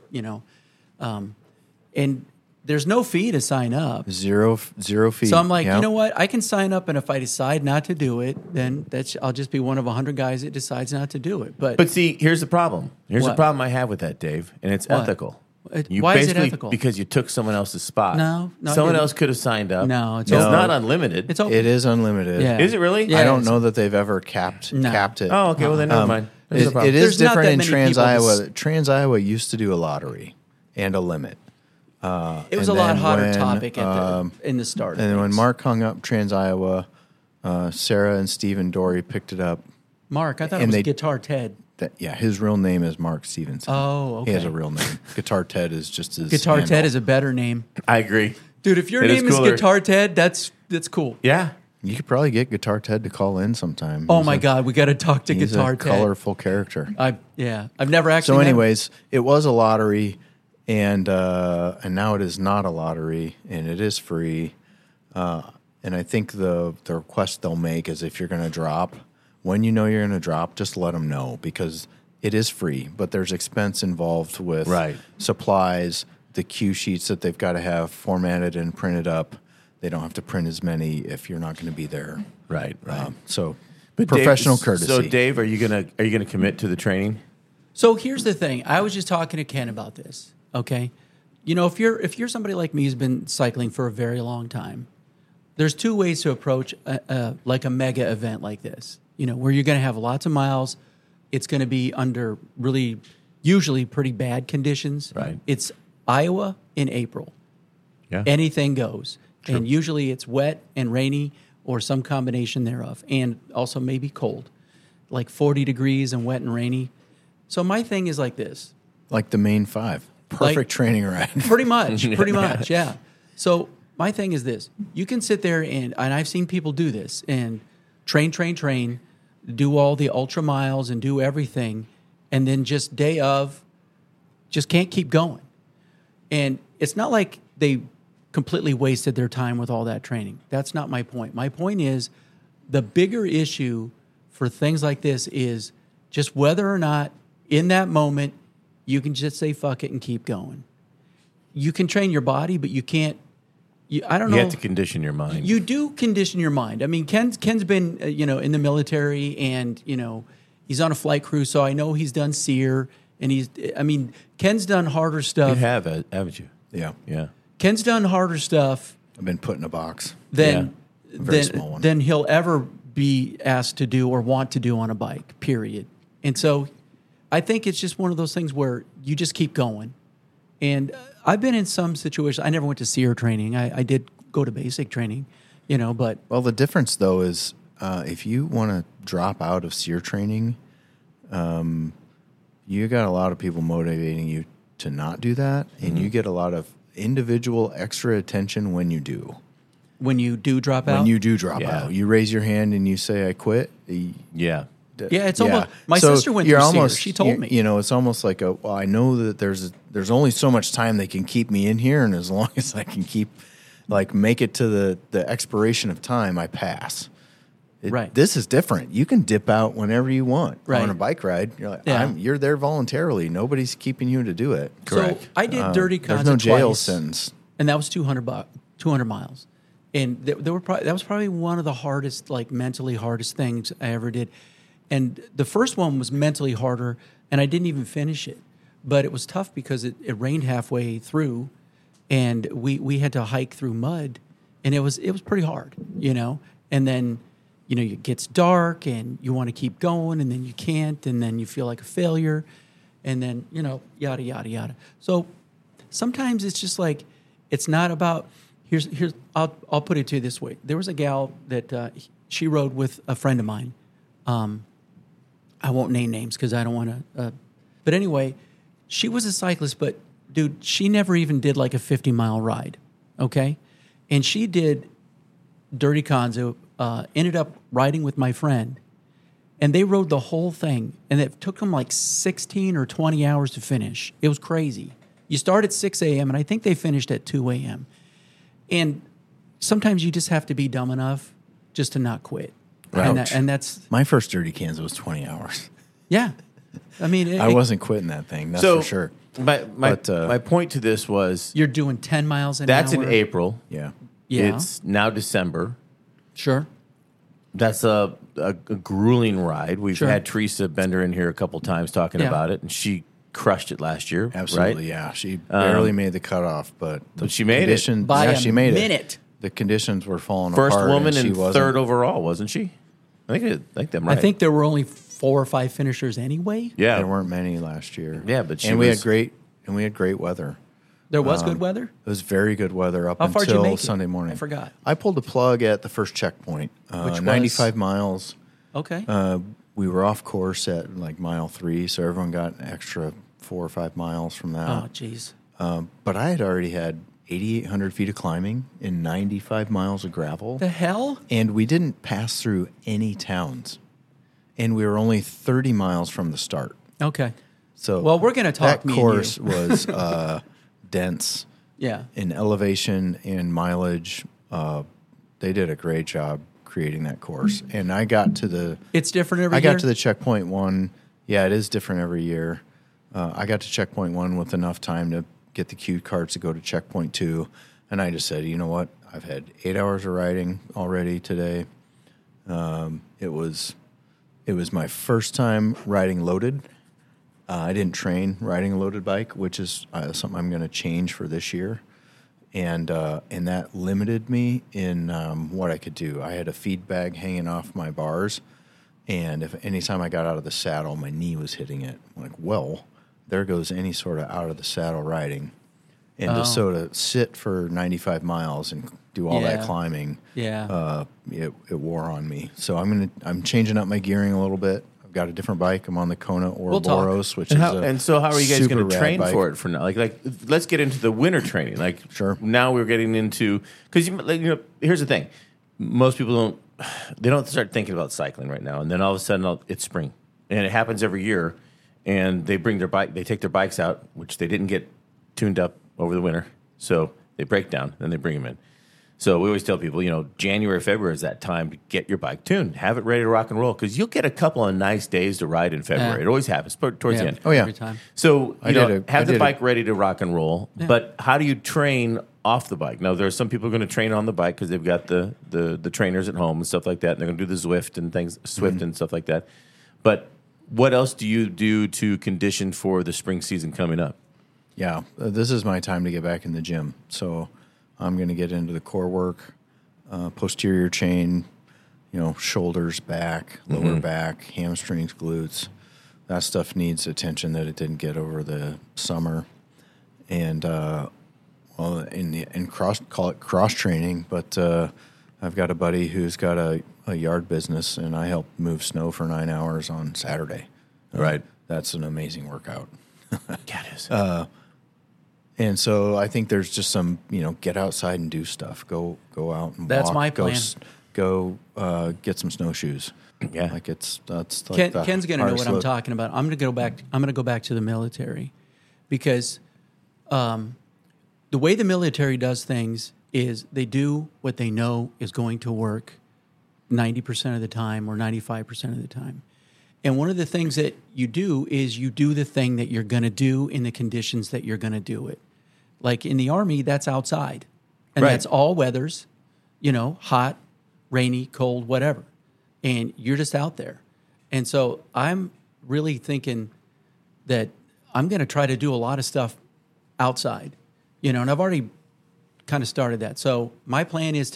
and there's no fee to sign up. Zero fee. So I'm like, Yep. you know what? I can sign up, and if I decide not to do it, then I'll just be one of 100 guys that decides not to do it. But See, here's the problem. Here's the What? problem I have with that, Dave, and it's What? ethical. Why is it basically- ethical? Because you took someone else's spot. No, it someone didn't. else could have signed up. No, it's it's open. not unlimited. it's open. It is unlimited. Yeah. Is it really? Yeah. I don't know that they've ever capped No. it. Oh, okay. Well, then never mind. There's no It, problem. it is There's not different that in many Trans people Iowa. Trans Iowa used to do a lottery and a limit. It was and a lot then hotter when, topic in the start. And then when Mark hung up Trans Iowa, Sarah and Steve and Dory picked it up. Mark, I thought it and was they- Guitar Ted. His real name is Mark Stevenson. Oh, He has okay. a real name. Guitar Ted is just his Guitar handle. Ted is a better name, I agree. dude. If your It is name is cooler. Guitar Ted, that's cool. Yeah. You could probably get Guitar Ted to call in sometime. Oh He's my a- God, we got to talk to He's Guitar a Ted. colorful character. I've never actually. So, met him. anyways, it was a lottery, and now it is not a lottery, and it is free. And I think the request they'll make is if you're going to drop, when you know you're going to drop, just let them know, because it is free, but there's expense involved with Right. supplies, the cue sheets that they've got to have formatted and printed up. They don't have to print as many if you're not going to be there. Right. Right. So, But professional Dave, courtesy. So, Dave, are you gonna commit to the training? So here's the thing. I was just talking to Ken about this. Okay, you know, if you're somebody like me who's been cycling for a very long time, there's two ways to approach like a mega event like this, where you're going to have lots of miles. It's going to be under really, usually pretty bad conditions. Right. It's Iowa in April. Yeah. Anything goes. True. And usually it's wet and rainy or some combination thereof. And also maybe cold, like 40 degrees and wet and rainy. So my thing is like this. Like the Main 5. Perfect training ride. Pretty much, yeah. So my thing is this. You can sit there and I've seen people do this and train, do all the ultra miles and do everything, and then just day of, just can't keep going. And it's not like they completely wasted their time with all that training. That's not my point. My point is the bigger issue for things like this is just whether or not in that moment you can just say fuck it and keep going. You can train your body, but you can't. I don't know. You have to condition your mind. You do condition your mind. I mean, Ken's been in the military, and he's on a flight crew, so I know he's done SEER, and Ken's done harder stuff. You have, haven't you? Yeah. Yeah. Ken's done harder stuff I've been put in a box. than very small one. than he'll ever be asked to do or want to do on a bike. Period. And so, I think it's just one of those things where you just keep going. And I've been in some situations. I never went to SEER training. I did go to basic training, but Well, the difference, though, is if you want to drop out of SEER training, you got a lot of people motivating you to not do that, and you get a lot of individual extra attention when you do. when you do drop out. When you do drop Yeah. out, you raise your hand and you say, I quit. Yeah. Yeah, it's almost. My sister went through SEER. She told me. It's almost like I know that there's only so much time they can keep me in here, and as long as I can make it to the expiration of time, I pass. Right. This is different. You can dip out whenever you want Right. on a bike ride. You're like, Yeah. you're there voluntarily. Nobody's keeping you to do it. Correct. So I did Dirty There's Conza no jail twice, sentence. and that was 200 miles, and that was probably one of the hardest, mentally hardest things I ever did. And the first one was mentally harder, and I didn't even finish it. But it was tough because it rained halfway through, and we had to hike through mud, and it was pretty hard, And then, it gets dark, and you want to keep going, and then you can't, and then you feel like a failure, and then yada yada yada. So sometimes it's just like it's not about here's I'll put it to you this way. There was a gal that she rode with a friend of mine. I won't name names because I don't want to. But anyway, she was a cyclist, but dude, she never even did like a 50-mile ride, okay? And she did Dirty Conzo, ended up riding with my friend, and they rode the whole thing, and it took them like 16 or 20 hours to finish. It was crazy. You start at 6 a.m., and I think they finished at 2 a.m. And sometimes you just have to be dumb enough just to not quit. Right. And that's My first Dirty Kansas was 20 hours. yeah. I mean, I wasn't quitting that thing. That's for sure. My point to this was You're doing 10 miles an that's hour. in April. Yeah. Yeah, It's now December. sure. That's a grueling ride. We've Sure. had Teresa Bender in here a couple times talking Yeah. about it, and she crushed it last year. Absolutely, right? yeah. She barely made the cutoff, but she made it. condition, By yeah, a she made minute. it. The conditions were falling First apart. woman and she and wasn't. third overall, wasn't she? I think them right. I think there were only 4 or 5 finishers anyway. yeah. There weren't many last year. Yeah, but she we was- had great weather. There was good weather. It was very good weather up How far did you until make it? Sunday morning. I forgot. I pulled the plug at the first checkpoint. Which was? 95 miles. Okay. We were off course at like mile 3, so everyone got an extra 4 or 5 miles from that. Oh, jeez. But I had already had 8,800 feet of climbing and 95 miles of gravel. The hell? And we didn't pass through any towns. And we were only 30 miles from the start. Okay. So Well, we're gonna talk, That me and course you. was dense Yeah. in elevation and mileage. They did a great job creating that course. And I got to the It's different every I year. got to the checkpoint 1. Yeah, it is different every year. I got to checkpoint 1 with enough time to get the cue cards to go to checkpoint 2. And I just said, you know what? I've had 8 hours of riding already today. It was my first time riding loaded. I didn't train riding a loaded bike, which is something I'm going to change for this year. and that limited me in what I could do. I had a feed bag hanging off my bars, and if anytime I got out of the saddle, my knee was hitting it. I'm like, well, there goes any sort of out of the saddle riding. And to sit for 95 miles and do all that climbing, it wore on me. So I'm changing up my gearing a little bit. I've got a different bike. I'm on the Kona Ouroboros, which so how are you guys going to train bike. for it for now? Like let's get into the winter training. Like Sure. Now we're getting into because here's the thing. Most people don't start thinking about cycling right now, and then all of a sudden it's spring, and it happens every year, and they take their bikes out, which they didn't get tuned up over the winter, so they break down, then they bring them in. So we always tell people, January, February is that time to get your bike tuned, have it ready to rock and roll, because you'll get a couple of nice days to ride in February. Yeah. It always happens towards the end. Oh, yeah. Every time. So have the did bike ready to rock and roll, but how do you train off the bike? Now, there's some people going to train on the bike because they've got the trainers at home and stuff like that, and they're going to do the Zwift and stuff like that. But what else do you do to condition for the spring season coming up? Yeah, this is my time to get back in the gym. So I'm going to get into the core work, posterior chain, shoulders, back, lower back, hamstrings, glutes. That stuff needs attention that it didn't get over the summer. And, call it cross training, but I've got a buddy who's got a yard business, and I help move snow for 9 hours on Saturday. Right. That's an amazing workout. Yeah, it is. And so I think there's just some, get outside and do stuff. Go out and That's walk. my plan. Go get some snowshoes. Yeah. That's like Ken's going to know hardest what I'm load. talking about. I'm going to go back to the military because the way the military does things is they do what they know is going to work 90% of the time or 95% of the time. And one of the things that you do is you do the thing that you're going to do in the conditions that you're going to do it. Like in the Army, that's outside. And that's all weathers, hot, rainy, cold, whatever. And you're just out there. And so I'm really thinking that I'm going to try to do a lot of stuff outside, and I've already kind of started that. So my plan is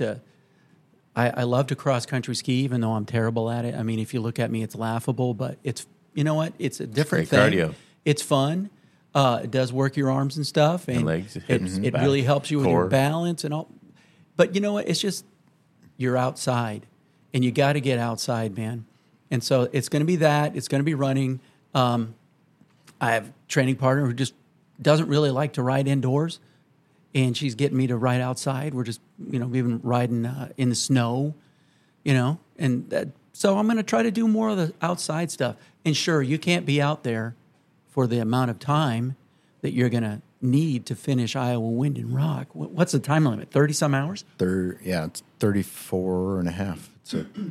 I love to cross-country ski, even though I'm terrible at it. I mean, if you look at me, it's laughable, but it's, it's a different thing. Cardio. It's fun. It does work your arms and stuff. And legs, it really helps you with your balance and all. But you know what? It's just you're outside, and you got to get outside, man. And so it's going to be that. It's going to be running. I have a training partner who just doesn't really like to ride indoors. And she's getting me to ride outside. We're just, we've been riding in the snow, and so I'm going to try to do more of the outside stuff. And sure, you can't be out there for the amount of time that you're going to need to finish Iowa Wind and Rock. What's the time limit? 30-some hours? It's 34 and a half. It's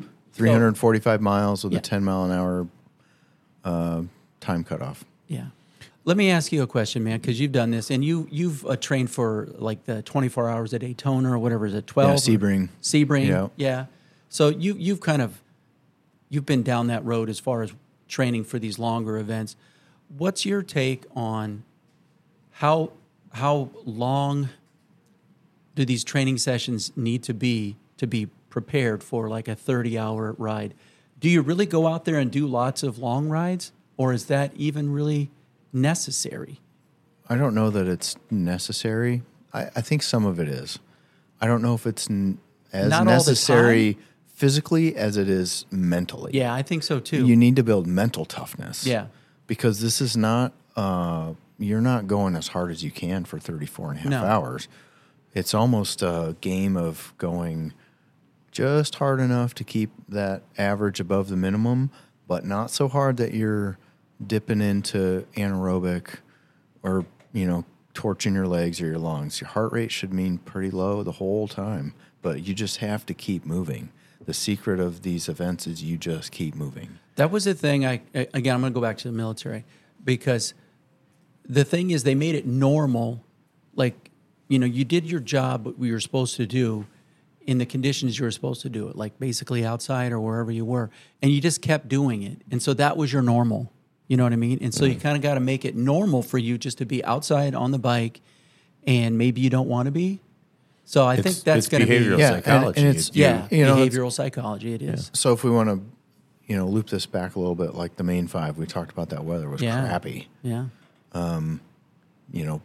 345 miles with a 10-mile-an-hour time cutoff. Yeah. Let me ask you a question, man, because you've done this, and you've trained for like the 24 hours at Daytona or whatever. Is it 12? Yeah, Sebring. Sebring, yeah. So you've been down that road as far as training for these longer events. What's your take on how long do these training sessions need to be prepared for like a 30-hour ride? Do you really go out there and do lots of long rides, or is that even really necessary? I don't know that it's necessary. I think some of it is. I don't know if it's as Not necessary physically as it is mentally. Yeah, I think so too. You need to build mental toughness. Yeah. Because this is not, you're not going as hard as you can for 34 and a half hours. It's almost a game of going just hard enough to keep that average above the minimum, but not so hard that you're dipping into anaerobic or, torching your legs or your lungs. Your heart rate should mean pretty low the whole time, but you just have to keep moving. The secret of these events is you just keep moving. That was the thing. I'm going to go back to the military because the thing is they made it normal. Like, you did your job, what we were supposed to do in the conditions you were supposed to do it, like basically outside or wherever you were. And you just kept doing it. And so that was your normal. You know what I mean? And so you kind of got to make it normal for you just to be outside on the bike, and maybe you don't want to be, So I think that's it's going to be behavioral psychology. and it's behavioral psychology. It is. So if we want to, loop this back a little bit, like the main 5, we talked about that weather was crappy. Yeah. 30s,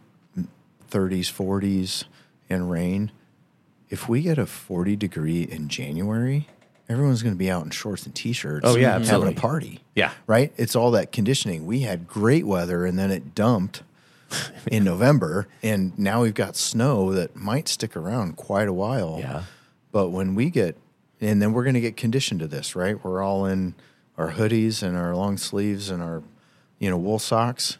40s, and rain. If we get a 40 degree in January, everyone's going to be out in shorts and t-shirts. Oh, yeah, having absolutely. a party. Yeah. Right? It's all that conditioning. We had great weather, and then it dumped in November, and now we've got snow that might stick around quite a while. Yeah. But when we get, and then we're going to get conditioned to this, right? We're all in our hoodies and our long sleeves and our, wool socks.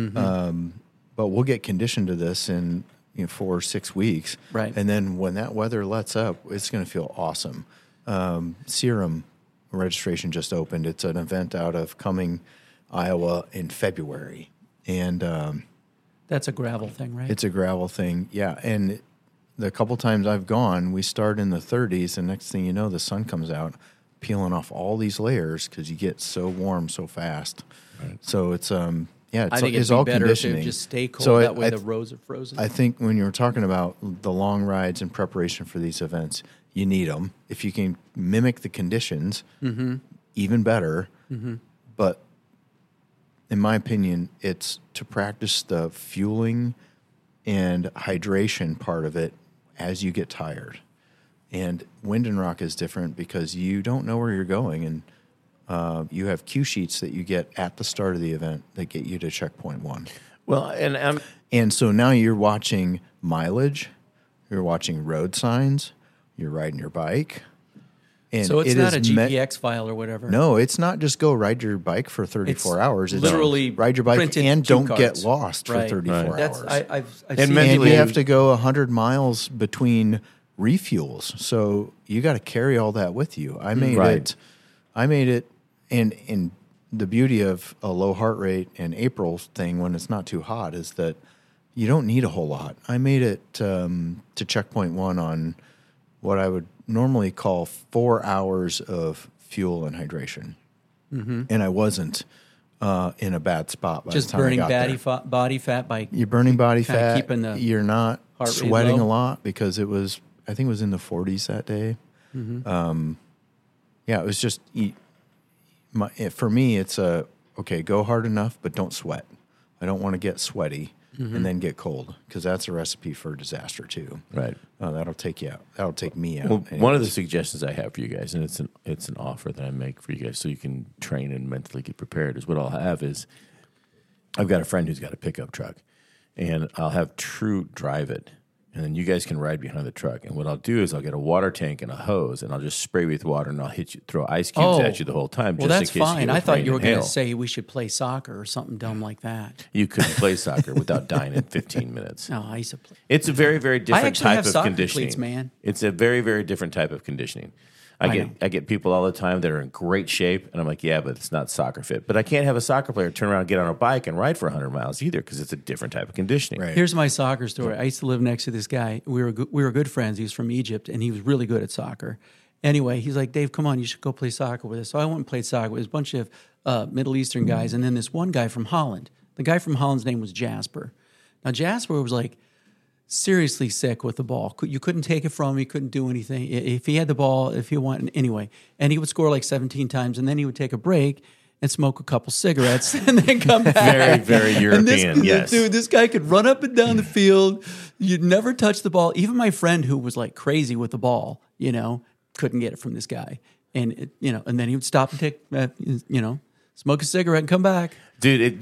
But we'll get conditioned to this in 4 or 6 weeks. Right. And then when that weather lets up, it's going to feel awesome. Serum registration just opened. It's an event out of Cumming, Iowa in February. And That's a gravel thing, right? it's a gravel thing. Yeah. And the couple times I've gone, we start in the 30s, and next thing you know, the sun comes out, peeling off all these layers because you get so warm so fast. Right. So it's I think it's it'd all be better if conditioning. it just stay cold. So that way the roads are frozen. I think when you were talking about the long rides in preparation for these events, you need them. If you can mimic the conditions, even better. But in my opinion, it's to practice the fueling and hydration part of it as you get tired. And Wind and Rock is different because you don't know where you're going, and you have cue sheets that you get at the start of the event that get you to checkpoint 1. Well, And so now you're watching mileage, you're watching road signs, you're riding your bike. And so it's it not is a GPX file or whatever. No, it's not just go ride your bike for 34 hours. It's literally ride your bike printed and cue don't get cards. lost Right. for 34 That's hours. I've And seen And mentally- you have to go 100 miles between refuels. So you got to carry all that with you. I made it, and the beauty of a low heart rate and April thing when it's not too hot is that you don't need a whole lot. I made it to checkpoint 1 on what I would normally call 4 hours of fuel and hydration. And I wasn't in a bad spot by just the time burning I got there. body fat by You're burning body kinda fat. keeping the You're not heart rate sweating low. a lot because I think it was in the 40s that day. It was just, for me, it's go hard enough, but don't sweat. I don't want to get sweaty and then get cold because that's a recipe for disaster too. right. That'll take you out. That'll take me out. Well, one of the anyways. suggestions I have for you guys, and it's an offer that I make for you guys, so you can train and mentally get prepared. Is what I'll have is, I've got a friend who's got a pickup truck, and I'll have True drive it, and then you guys can ride behind the truck. And what I'll do is I'll get a water tank and a hose, and I'll just spray you with water, and I'll throw ice cubes at you the whole time. Well, just that's in case fine. You I get thought rain you were and going to hail. say we should play soccer or something dumb like that. You couldn't play soccer without dying in 15 minutes. No, I used to play. It's a very, very different actually type have of soccer conditioning. cleats, man. It's a very, very different type of conditioning. I get people all the time that are in great shape, and I'm like, yeah, but it's not soccer fit. But I can't have a soccer player turn around and get on a bike and ride for 100 miles either because it's a different type of conditioning. Right. Here's my soccer story. I used to live next to this guy. We were good friends. He was from Egypt, and he was really good at soccer. Anyway, he's like, Dave, come on, you should go play soccer with us. So I went and played soccer with a bunch of Middle Eastern guys, and then this one guy from Holland. The guy from Holland's name was Jasper. Now, Jasper was like seriously sick with the ball. You couldn't take it from him. He couldn't do anything. If he had the ball, if he wanted, anyway. And he would score like 17 times, and then he would take a break and smoke a couple cigarettes and then come back. Very, very And European, yes. Dude, this guy could run up and down the field. You'd never touch the ball. Even my friend who was like crazy with the ball, couldn't get it from this guy. And, and then he would stop and take, smoke a cigarette and come back. Dude,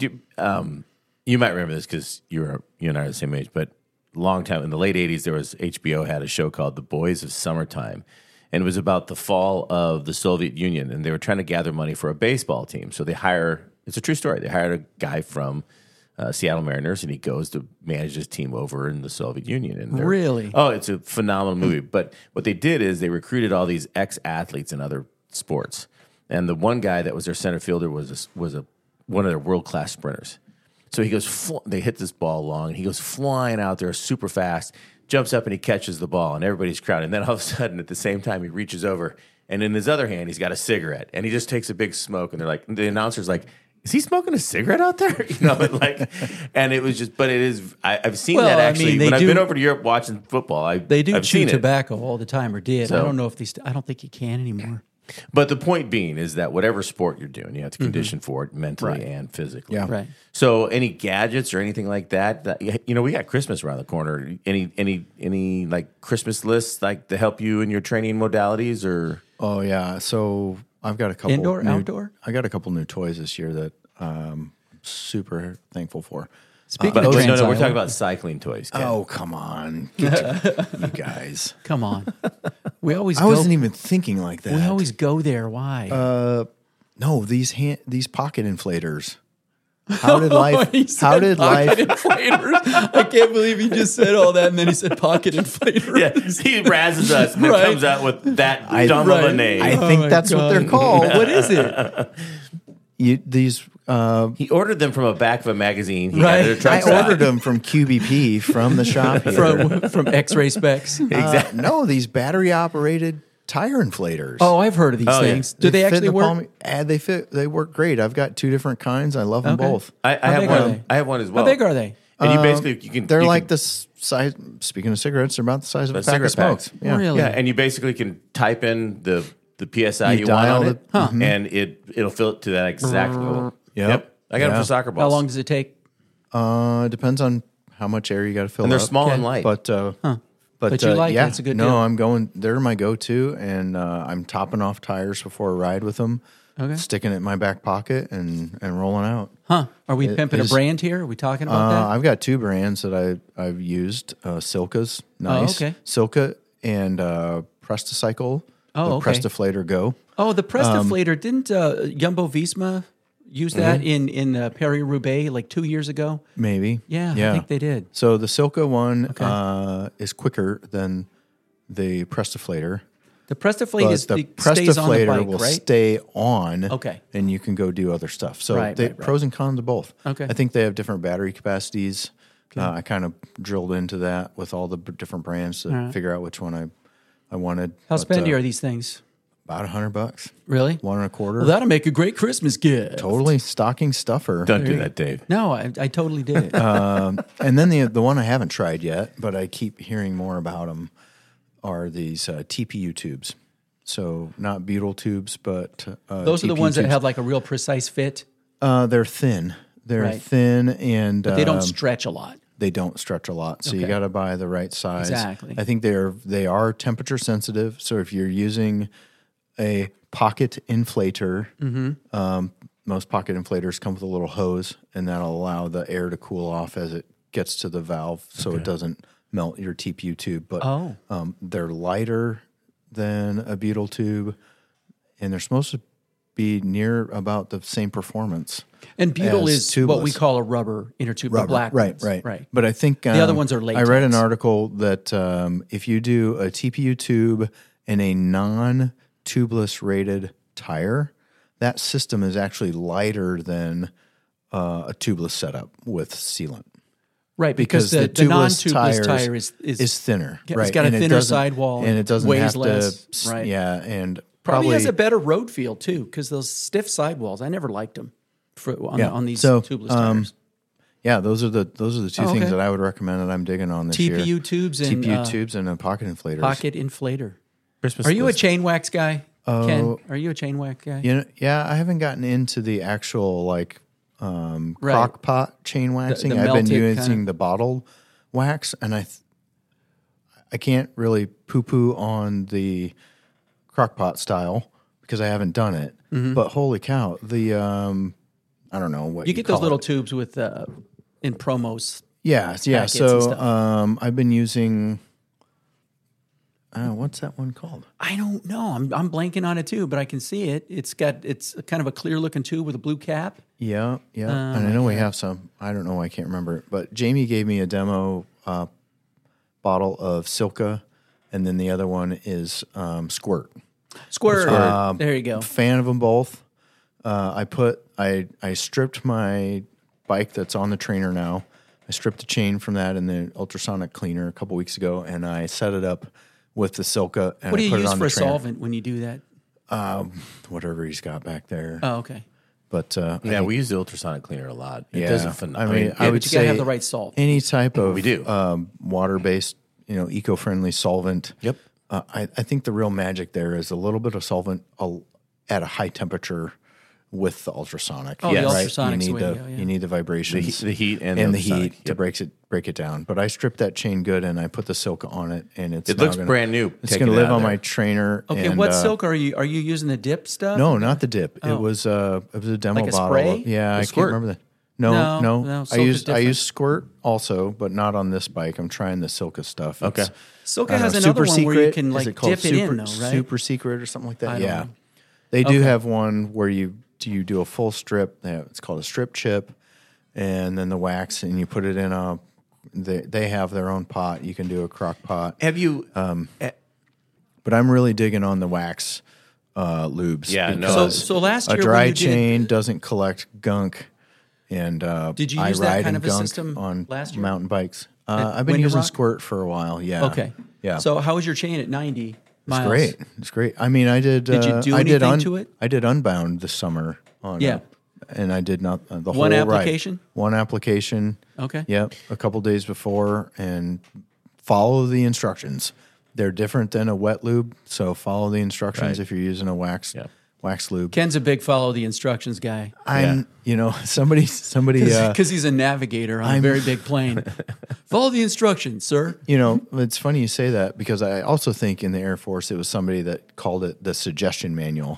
you might remember this because you and I are the same age, but long time in the late 80s, there was HBO had a show called The Boys of Summertime. And it was about the fall of the Soviet Union, and they were trying to gather money for a baseball team. So it's a true story. They hired a guy from Seattle Mariners, and he goes to manage his team over in the Soviet Union. And Really? Oh, it's a phenomenal movie. But what they did is they recruited all these ex-athletes in other sports. And the one guy that was their center fielder was one of their world-class sprinters. So he goes, they hit this ball long, and he goes flying out there super fast, jumps up, and he catches the ball, and everybody's crowding. And then all of a sudden, at the same time, he reaches over, and in his other hand, he's got a cigarette, and he just takes a big smoke, and the announcer's like, is he smoking a cigarette out there? And it was just, but it is, I've seen Well, that I actually. mean, they when I've do- been over to Europe watching football, They do I've chew seen it. tobacco all the time, or did. I So- don't know if I don't think you can anymore. But the point being is that whatever sport you're doing, you have to condition for it mentally Right. and physically. Yeah. Right. So any gadgets or anything like that, we got Christmas around the corner. Any like Christmas lists like to help you in your training modalities or? Oh yeah, so I've got a couple Indoor, outdoor? I got a couple new toys this year that I'm super thankful for. Speaking But of no, Trans we're Island, talking about cycling toys. Ken. Oh come on, you guys! come on. We always I go. wasn't even thinking like that. We always go there. Why? No, these pocket inflators. How did life? How did life? Inflators. I can't believe he just said all that, and then he said pocket inflator. Yeah, he razzes us and then Right. comes out with that dumb of a right. name. I Oh think my that's what they're God. called. What is it? These He ordered them from a back of a magazine. He Right. got their I truck stop. ordered them from QBP from the shop here. from X-ray specs. Exactly. No, these battery operated tire inflators. Oh, I've heard of these Oh, yeah. things. Do they fit in actually the work? palm- they fit. They work great. I've got two different kinds. I love them Okay. both. I How have big are one. they? I have one as well. How big are they? And you basically you can. They're you like can, the size. Speaking of cigarettes, they're about the size of a The pack of cigarette smokes. packs. Yeah. Really? yeah, and you basically can type in the PSI You you, want dial on the- it, and it'll fill it to that exact level. Yep. I got them Yeah. for soccer balls. How long does it take? It depends on how much air you got to fill. And they're up. small and Okay. light. But you like it. yeah, It's a good no, deal. I'm going. They're my go-to, and I'm topping off tires before a ride with them. Okay. Sticking it in my back pocket and rolling out. Huh? Are we pimping a is- brand here? Are we talking about that? I've got two brands that I've used. Silka's nice. okay. Silka and Presticycle. Oh, the okay. Prestiflator Go. Oh, the Prestiflator. Didn't Jumbo Visma use that in Paris-Roubaix like 2 years ago? Maybe. Yeah, I think they did. So the Silka one Okay. is quicker than the Prestiflator. The Prestiflate But is the it stays on the Prestiflator bike, will right? stay on. Okay. And you can go do other stuff. So Right, right. pros and cons of both. Okay. I think they have different battery capacities. I kind of drilled into that with all the different brands to figure out which one I wanted. How But, spendy are these things? About $100. Really? $1.25. Well, that'll make a great Christmas gift. Totally stocking stuffer. Don't do that, Dave. No, I totally did it. And then the one I haven't tried yet, but I keep hearing more about them, are these TPU tubes. So not butyl tubes, but Those are the TPU ones that tubes. have like a real precise fit. They're thin. They're Right. thin, and They don't stretch a lot. they don't stretch a lot. So you Okay. got to buy the right size. Exactly. I think they are temperature sensitive. So if you're using a pocket inflator, most pocket inflators come with a little hose, and that'll allow the air to cool off as it gets to the valve, so it doesn't melt your TPU tube. But they're lighter than a butyl tube, and they're supposed to be near about the same performance. And butyl as is what we tubeless. call a rubber inner tube, the Rubber. black right, ones. right. But I think The other ones are I read an latex. article that if you do a TPU tube and a non-tubeless rated tire, that system is actually lighter than a tubeless setup with sealant. Right, because the tubeless non-tubeless tires tire is thinner. Yeah, right? it's got a And it thinner doesn't- sidewall and it doesn't weighs have to. less, right. Yeah, and probably has a better road feel too, because those stiff sidewalls, I never liked them on these So, tubeless tires. yeah, those are the two things okay. that I would recommend that I'm digging on this year. TPU tubes and TPU tubes and a pocket inflator. pocket inflator. Christmas Are you a list. chain wax guy, Ken? Are you a chain wax guy? You know, yeah, I haven't gotten into the actual like crock pot chain waxing. the I've been melted using kinda- the bottled wax, and I can't really poo poo on the crock pot style because I haven't done it. But holy cow, the I don't know what You get those call little it. tubes with in promos. Yeah. packets and So stuff. I've been using. What's that one called? I don't know. I'm blanking on it too, but I can see it. It's kind of a clear looking tube with a blue cap. Yeah, yeah. And I know we have some. I don't know. I can't remember. But Jamie gave me a demo bottle of Silka, and then the other one is Squirt. Squirt. There you go. Fan of them both. I stripped my bike that's on the trainer now. I stripped the chain from that in the ultrasonic cleaner a couple weeks ago, and I set it up with the Silka. And What do I you put it use on for the a trainer. solvent when you do that? Whatever he's got back there. Oh, okay. But I Yeah, think- we use the ultrasonic cleaner a lot. It yeah, does a phenomenal. I mean, I Yeah, would but you gotta say have the right salt. any type of We do. water-based, eco-friendly solvent. Yep. I think the real magic there is a little bit of solvent at a high temperature with the ultrasonic. Oh, the right? ultrasonic's You the need way the to go, yeah. you need the vibrations, The heat and the ultrasonic. heat to break it down. But I stripped that chain good and I put the silk on it, and it's It now looks gonna- brand new. It's taking going to it live out on of my there. trainer. Okay, and, what silk are you? Are you using the dip stuff? No, not the dip. Oh. It was a demo Like a bottle. spray? Yeah, I can't squirt? remember that. No, No. silk I is use different. squirt also, but not on this bike. I'm trying the Silka stuff. Okay. It's, Silka I don't has know, another Super one where you Secret? can Is like it called dip it in, though, right? Super Secret or something like that. I don't Yeah, know. they do Okay. have one where you do a full strip. It's called a strip chip, and then the wax, and you put it in a. They have their own pot. You can do a crock pot, Have you? but I'm really digging on the wax lubes. Yeah, no. because So last year a dry when you did- chain doesn't collect gunk, and Did you I use that ride kind in of a gunk system on last year? mountain bikes. At I've been Winter using Rock? squirt for a while. Yeah. Okay. Yeah. So how was your chain at 90 miles? It's great. It's great. I mean, I did. Did you do I did anything to it? I did Unbound this summer. On Yeah. and I did not the One whole ride. application? One application. Okay. Yep. A couple days before, and follow the instructions. They're different than a wet lube, so follow the instructions Right. if you're using a wax lube. Ken's a big follow the instructions guy I'm, somebody. because he's a navigator on a very big plane. Follow the instructions, sir. It's funny you say that because I also think in the Air Force it was somebody that called it the suggestion manual.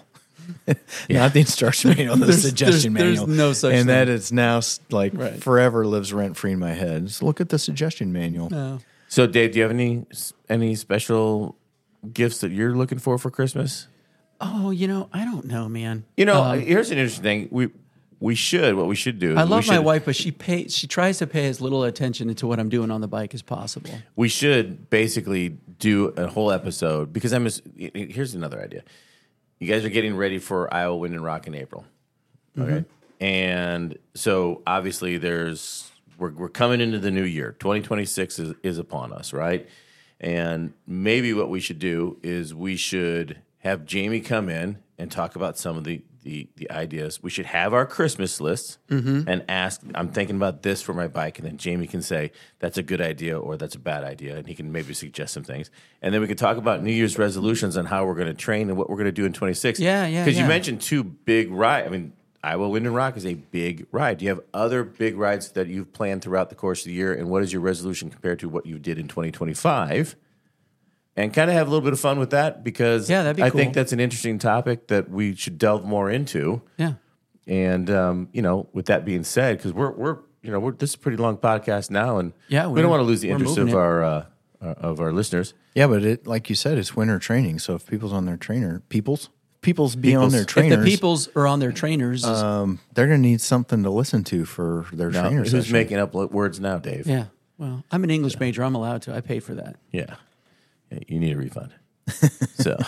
Not the instruction manual, the suggestion there's manual. no such and thing. that it's now Right. forever lives rent free in my head. Just look at the suggestion manual. No. So, Dave, do you have any special gifts that you're looking for Christmas? Oh, I don't know, man. Here's an interesting thing. What we should do. I is love we my should- wife, but she tries to pay as little attention to what I'm doing on the bike as possible. We should basically do a whole episode because here's another idea. You guys are getting ready for Iowa Wind and Rock in April, okay? And so obviously we're coming into the new year. 2026 is upon us, right? And maybe what we should do is we should have Jamie come in and talk about some of the ideas. We should have our Christmas lists and ask, I'm thinking about this for my bike. And then Jamie can say, that's a good idea or that's a bad idea. And he can maybe suggest some things. And then we can talk about New Year's resolutions on how we're going to train and what we're going to do in 26. Yeah. Because you mentioned two big rides. I mean, Iowa Wind and Rock is a big ride. Do you have other big rides that you've planned throughout the course of the year? And what is your resolution compared to what you did in 2025? And kind of have a little bit of fun with that because that'd be I cool. think that's an interesting topic that we should delve more into. Yeah. And with that being said, because we're this is a pretty long podcast now, and Yeah, we don't want to lose the we're interest moving of our listeners. Yeah, but like you said, it's winter training. So if people's on their trainer, people's be on their If trainers, the peoples are on their trainers, they're going to need something to listen to for their Now, trainer who's session. making up words now, Dave? yeah. Well, I'm an English major. I'm allowed to. I paid for that. Yeah, you need a refund. So,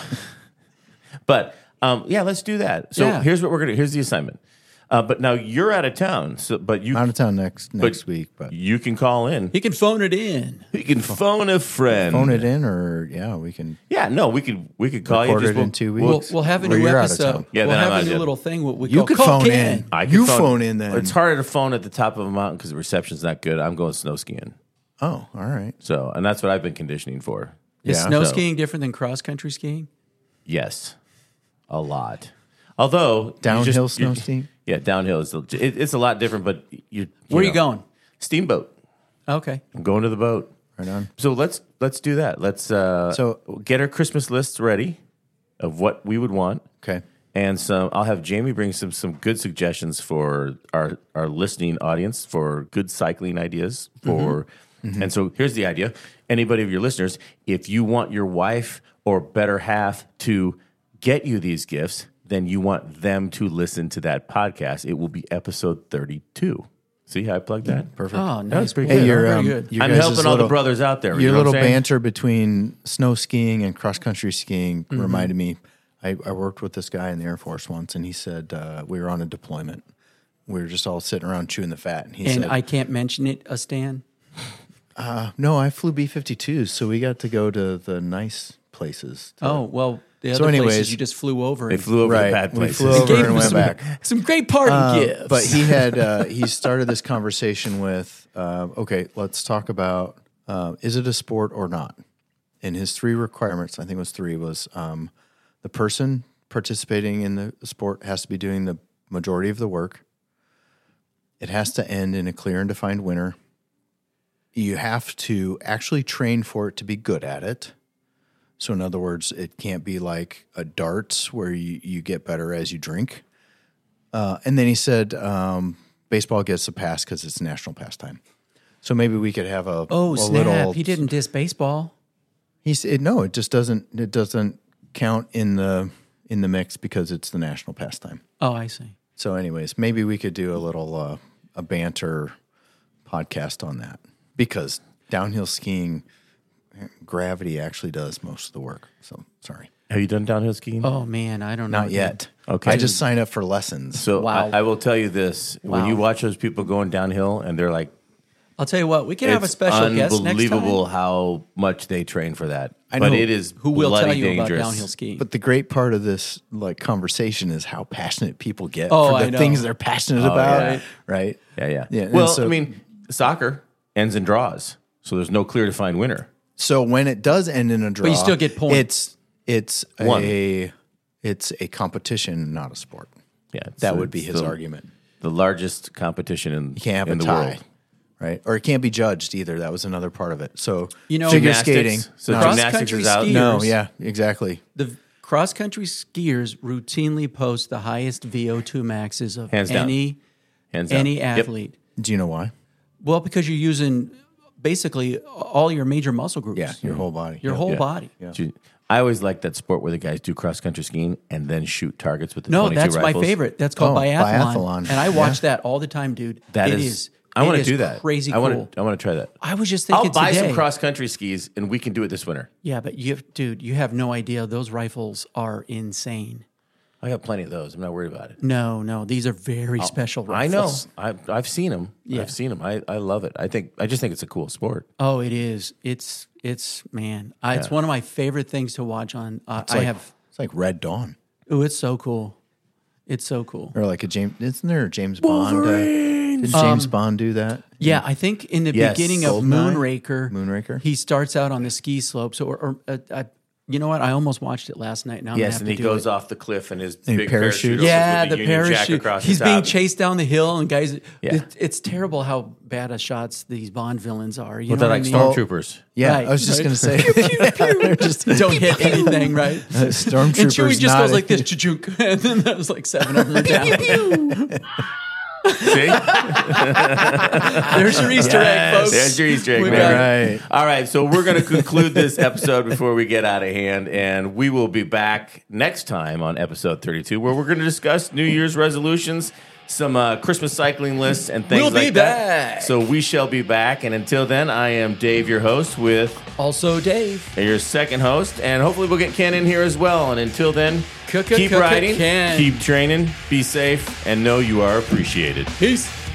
but let's do that. So Yeah. here's what we're gonna. Here's the assignment. But now you're out of town, but you out of town next week, but you can call in. He can phone it in. You can phone a friend. phone it in, or we can Yeah, no, we could call you. record Just it in 2 We'll, weeks. we'll have a Or new you're out of episode. town. Yeah, we'll then I'm have out a new of little thing. What we You call could Call phone Ken. in. I can You phone in then. It's harder to phone at the top of a mountain because the reception's not good. I'm going snow skiing. Oh, all right. So, and that's what I've been conditioning for. Is Yeah. snow So- skiing different than cross country skiing? Yes, a lot. Although Downhill you snow skiing? Yeah, downhill is it's a lot different. But Where are you going? Steamboat. Okay. I'm going to the boat. Right on. So let's do that. Let's So- get our Christmas lists ready of what we would want. Okay. And I'll have Jamie bring some good suggestions for our listening audience for good cycling ideas for. And so here's the idea. Anybody of your listeners, if you want your wife or better half to get you these gifts, then you want them to listen to that podcast. It will be episode 32. See how I plugged that? Perfect. Oh, That was nice. pretty Boy, good. your, very good. your I'm guys' helping all the brothers out there. Your you know little what I'm saying? banter between snow skiing and cross country skiing reminded me. I worked with this guy in the Air Force once, and he said we were on a deployment. We were just all sitting around chewing the fat, and he And said, I can't mention it, Stan. "No, I flew B-52s, so we got to go to the nice places." Oh, well, The So other anyways, places you just flew over. They and flew over Right. the bad We places. flew over gave and him went some, back. some great party gifts. But he started this conversation with, okay, let's talk about, is it a sport or not? And his 3 requirements, I think it was 3, was the person participating in the sport has to be doing the majority of the work. It has to end in a clear and defined winner. You have to actually train for it to be good at it. So in other words, it can't be like a darts where you get better as you drink. And then he said baseball gets a pass because it's a national pastime. So maybe we could have a snap! little. He didn't diss baseball. He said no. It just doesn't. It doesn't count in the mix because it's the national pastime. Oh, I see. So, anyways, maybe we could do a little a banter podcast on that because downhill skiing, gravity actually does most of the work. So, sorry, Have you done downhill skiing? Oh man, I don't know. not yet. Okay. I just signed up for lessons. So Wow. I will tell you this: when Wow. you watch those people going downhill, and they're like, I'll tell you what. We can have a it's special guest next unbelievable time. how much they train for that. I But know. it is Who will bloody tell you dangerous. about downhill skiing? But the great part of this conversation is how passionate people get Oh, for I the know. things they're passionate about, yeah. right? Yeah. and Well, so- I mean, soccer ends in draws, so there's no clear defined winner. So when it does end in a draw, you still get points. It's One. a competition, not a sport. Yeah, That so would be it's his the- argument. The largest competition in You can't have in a the tie, world. right? Or it can't be judged either. That was another part of it. So figure Gymnastics. skating. So no, gymnastics is out. Cross-country no, skiers. yeah, exactly. The cross country skiers routinely post the highest VO2 maxes of Hands down. Hands down. any Yep. athlete. Do you know why? Well, because you're using basically all your major muscle groups. Yeah, your whole body. Your Yeah. whole Yeah. body. I always like that sport where the guys do cross country skiing and then shoot targets with the No, 22 that's rifles. my favorite. That's called Oh, biathlon. biathlon. And I watch that all the time, dude. That It is. I want it to is do that. Crazy I cool. want to try that. I was just I'll thinking buy today. some cross country skis and we can do it this winter. Yeah, but you have no idea. Those rifles are insane. I got plenty of those. I'm not worried about it. No, these are very special rifles. I know. I've seen them. Yeah. I've seen them. I love it. I just think it's a cool sport. Oh, it is. It's man. It's one of my favorite things to watch on. It's like Red Dawn. Oh, it's so cool. It's so cool. Or like isn't there a James Bond? Did James Bond do that? Yeah, I think in the Yes. beginning of Goldeneye? Moonraker, he starts out on the ski slope. So, you know what? I almost watched it last night. Now I'm gonna Yes, have and to he do goes it. off the cliff and his And he big parachutes. parachute. Yeah, opens the with Union Jack parachute. across He's the being top. chased down the hill, and guys, Yeah. it's terrible how bad of shots these Bond villains are. You But know they're what like I mean? stormtroopers. Yeah, Right, I was just right. going to say. They're just Don't hit anything, right? stormtroopers. And Chewie just not- goes like this, chunk, and then there was like 7 of them are down. See? There's your Easter egg, folks. There's your Easter egg, We man. got it. Right. All right, so we're going to conclude this episode before we get out of hand, and we will be back next time on episode 32, where we're going to discuss New Year's resolutions, some Christmas cycling lists, and things We'll be like that. back. So we shall be back, and until then, I am Dave, your host, with Also, Dave. your second host, and hopefully we'll get Ken in here as well. And until then, keep Ken. riding, keep training, be safe, and know you are appreciated. Peace.